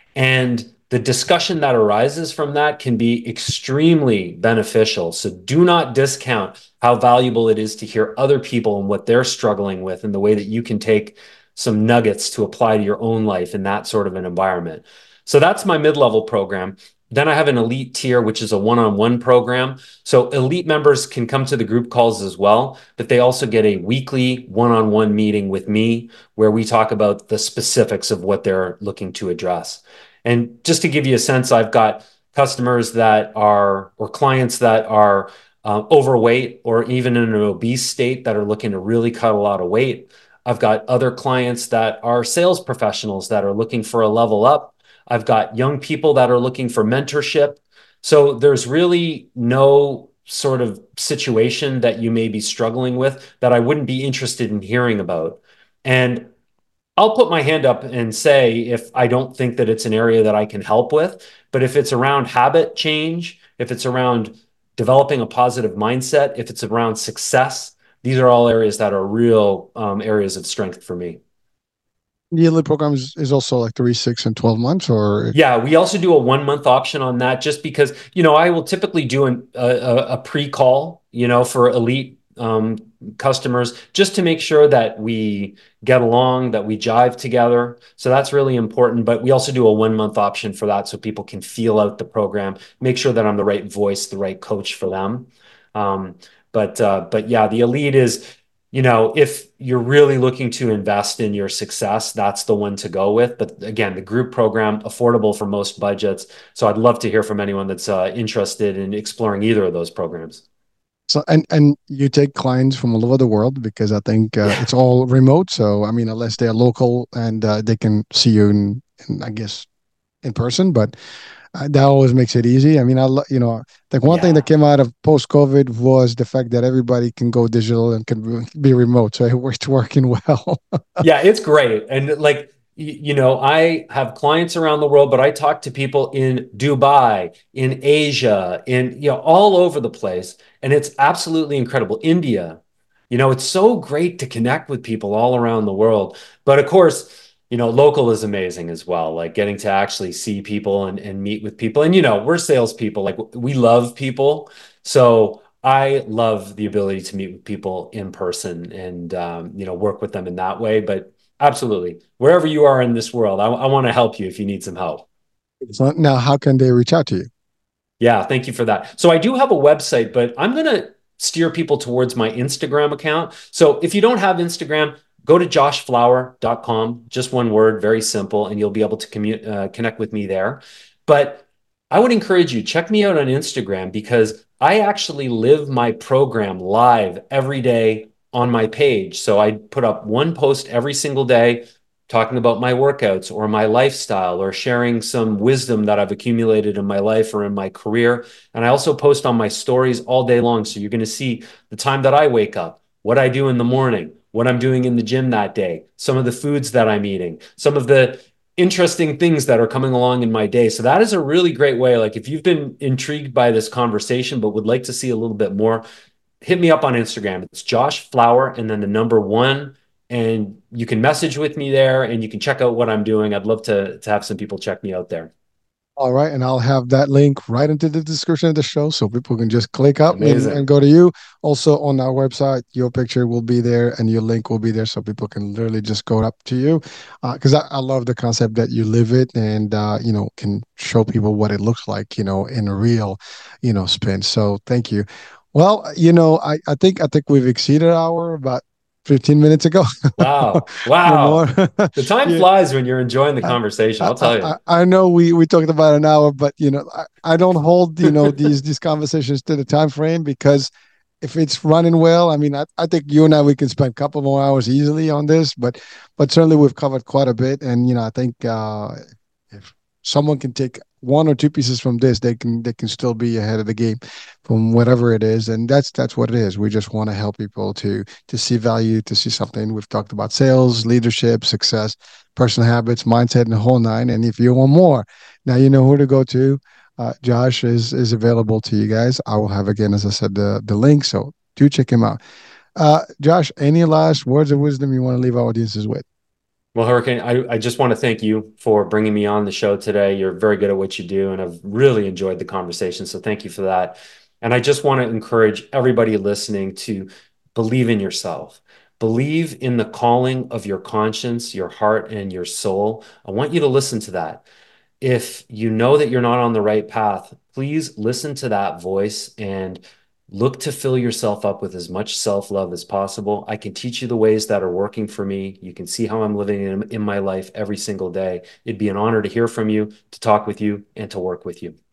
And the discussion that arises from that can be extremely beneficial. So do not discount how valuable it is to hear other people and what they're struggling with and the way that you can take some nuggets to apply to your own life in that sort of an environment. So that's my mid-level program. Then I have an elite tier, which is a one-on-one program. So elite members can come to the group calls as well, but they also get a weekly one-on-one meeting with me where we talk about the specifics of what they're looking to address. And just to give you a sense, I've got customers that are, or clients that are uh, overweight or even in an obese state that are looking to really cut a lot of weight. I've got other clients that are sales professionals that are looking for a level up. I've got young people that are looking for mentorship. So there's really no sort of situation that you may be struggling with that I wouldn't be interested in hearing about. And I'll put my hand up and say if I don't think that it's an area that I can help with. But if it's around habit change, if it's around developing a positive mindset, if it's around success, these are all areas that are real um, areas of strength for me. The elite program is, is also like three, six, and twelve months, or Yeah, we also do a one month option on that just because, you know, I will typically do an, a, a pre call, you know, for elite um, customers just to make sure that we get along, that we jive together. So that's really important. But we also do a one month option for that so people can feel out the program, make sure that I'm the right voice, the right coach for them. Um, but uh, but yeah, the elite is you know, if you're really looking to invest in your success, that's the one to go with. But again, the group program, affordable for most budgets. So I'd love to hear from anyone that's uh, interested in exploring either of those programs. So and and you take clients from all over the world because I think uh, Yeah. it's all remote. So I mean, unless they're local and uh, they can see you in, in I guess in person, but uh, that always makes it easy. I mean, I lo- you know, like one thing that Yeah. came out of post COVID was the fact that everybody can go digital and can be remote. So it worked working well. Yeah, it's great. And like, you know, I have clients around the world, but I talk to people in Dubai, in Asia, in, you know, all over the place. And it's absolutely incredible. India, you know, it's so great to connect with people all around the world. But of course, you know, local is amazing as well, like getting to actually see people and, and meet with people. And, you know, we're salespeople, like we love people. So, I love the ability to meet with people in person and um, you know, work with them in that way. But absolutely, wherever you are in this world, I, I want to help you if you need some help. So now, how can they reach out to you? Yeah, thank you for that. So I do have a website, but I'm going to steer people towards my Instagram account. So if you don't have Instagram, go to josh flower dot com, just one word, very simple, and you'll be able to commu- uh, connect with me there. But I would encourage you, check me out on Instagram because I actually live my program live every day on my page. So I put up one post every single day talking about my workouts or my lifestyle or sharing some wisdom that I've accumulated in my life or in my career. And I also post on my stories all day long. So you're going to see the time that I wake up, what I do in the morning, what I'm doing in the gym that day, some of the foods that I'm eating, some of the interesting things that are coming along in my day. So that is a really great way. Like if you've been intrigued by this conversation, but would like to see a little bit more, hit me up on Instagram. It's Josh Flower and then the number one. And you can message with me there and you can check out what I'm doing. I'd love to, to have some people check me out there. All right, and I'll have that link right into the description of the show so people can just click up and, and Amazing. go to you. Also on our website, your picture will be there and your link will be there so people can literally just go up to you. Because uh, I, I love the concept that you live it and uh, you know, can show people what it looks like, you know, in a real, you know, spin. So thank you. Well, you know, I, I think I think we've exceeded our about fifteen minutes ago Wow. or more. Wow. The time Yeah. flies when you're enjoying the I, conversation. I'll I, tell you. I I know we we talked about an hour, but you know, I, I don't hold, you know, these these conversations to the time frame because if it's running well, I mean, I, I think you and I we can spend a couple more hours easily on this, but but certainly we've covered quite a bit, and you know, I think uh, if someone can take one or two pieces from this, they can they can still be ahead of the game from whatever it is, and that's that's what it is. We just want to help people to to see value, to see something. We've talked about sales, leadership, success, personal habits, mindset, and the whole nine. And if you want more, now you know who to go to. Uh, Josh is is available to you guys. I will have again, as I said, the the link. So do check him out. Uh, Josh, any last words of wisdom you want to leave our audiences with? Well, Hurricane, I, I just want to thank you for bringing me on the show today. You're very good at what you do, and I've really enjoyed the conversation. So thank you for that. And I just want to encourage everybody listening to believe in yourself. Believe in the calling of your conscience, your heart, and your soul. I want you to listen to that. If you know that you're not on the right path, please listen to that voice and look to fill yourself up with as much self love as possible. I can teach you the ways that are working for me. You can see how I'm living in, in my life every single day. It'd be an honor to hear from you, to talk with you, and to work with you.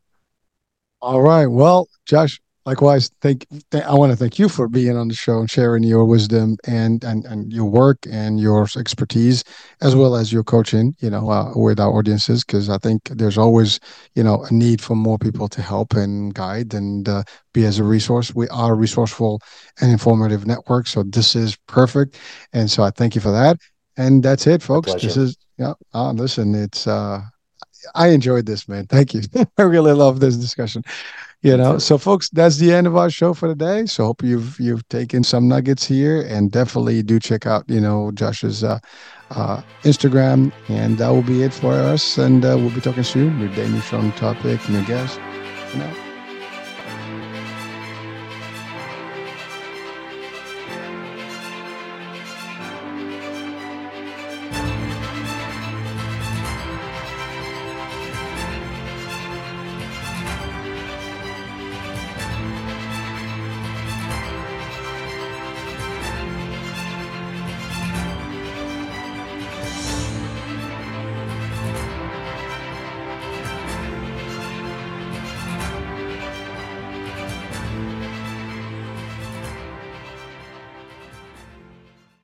All right. Well, Josh, likewise, thank, th- I want to thank you for being on the show and sharing your wisdom and and and your work and your expertise, as well as your coaching, you know, uh, with our audiences, because I think there's always, you know, a need for more people to help and guide and uh, be as a resource. We are a resourceful and informative network, so this is perfect. And so I thank you for that. And that's it, My folks. This pleasure. is, yeah, uh, listen, it's, uh, I enjoyed this, man. Thank you. I really love this discussion. You Me know, too. so folks, that's the end of our show for today. So hope you've you've taken some nuggets here, and definitely do check out, you know, Josh's uh, uh, Instagram, and that will be it for us. And uh, we'll be talking soon with Damien from Topic, new guest. You know.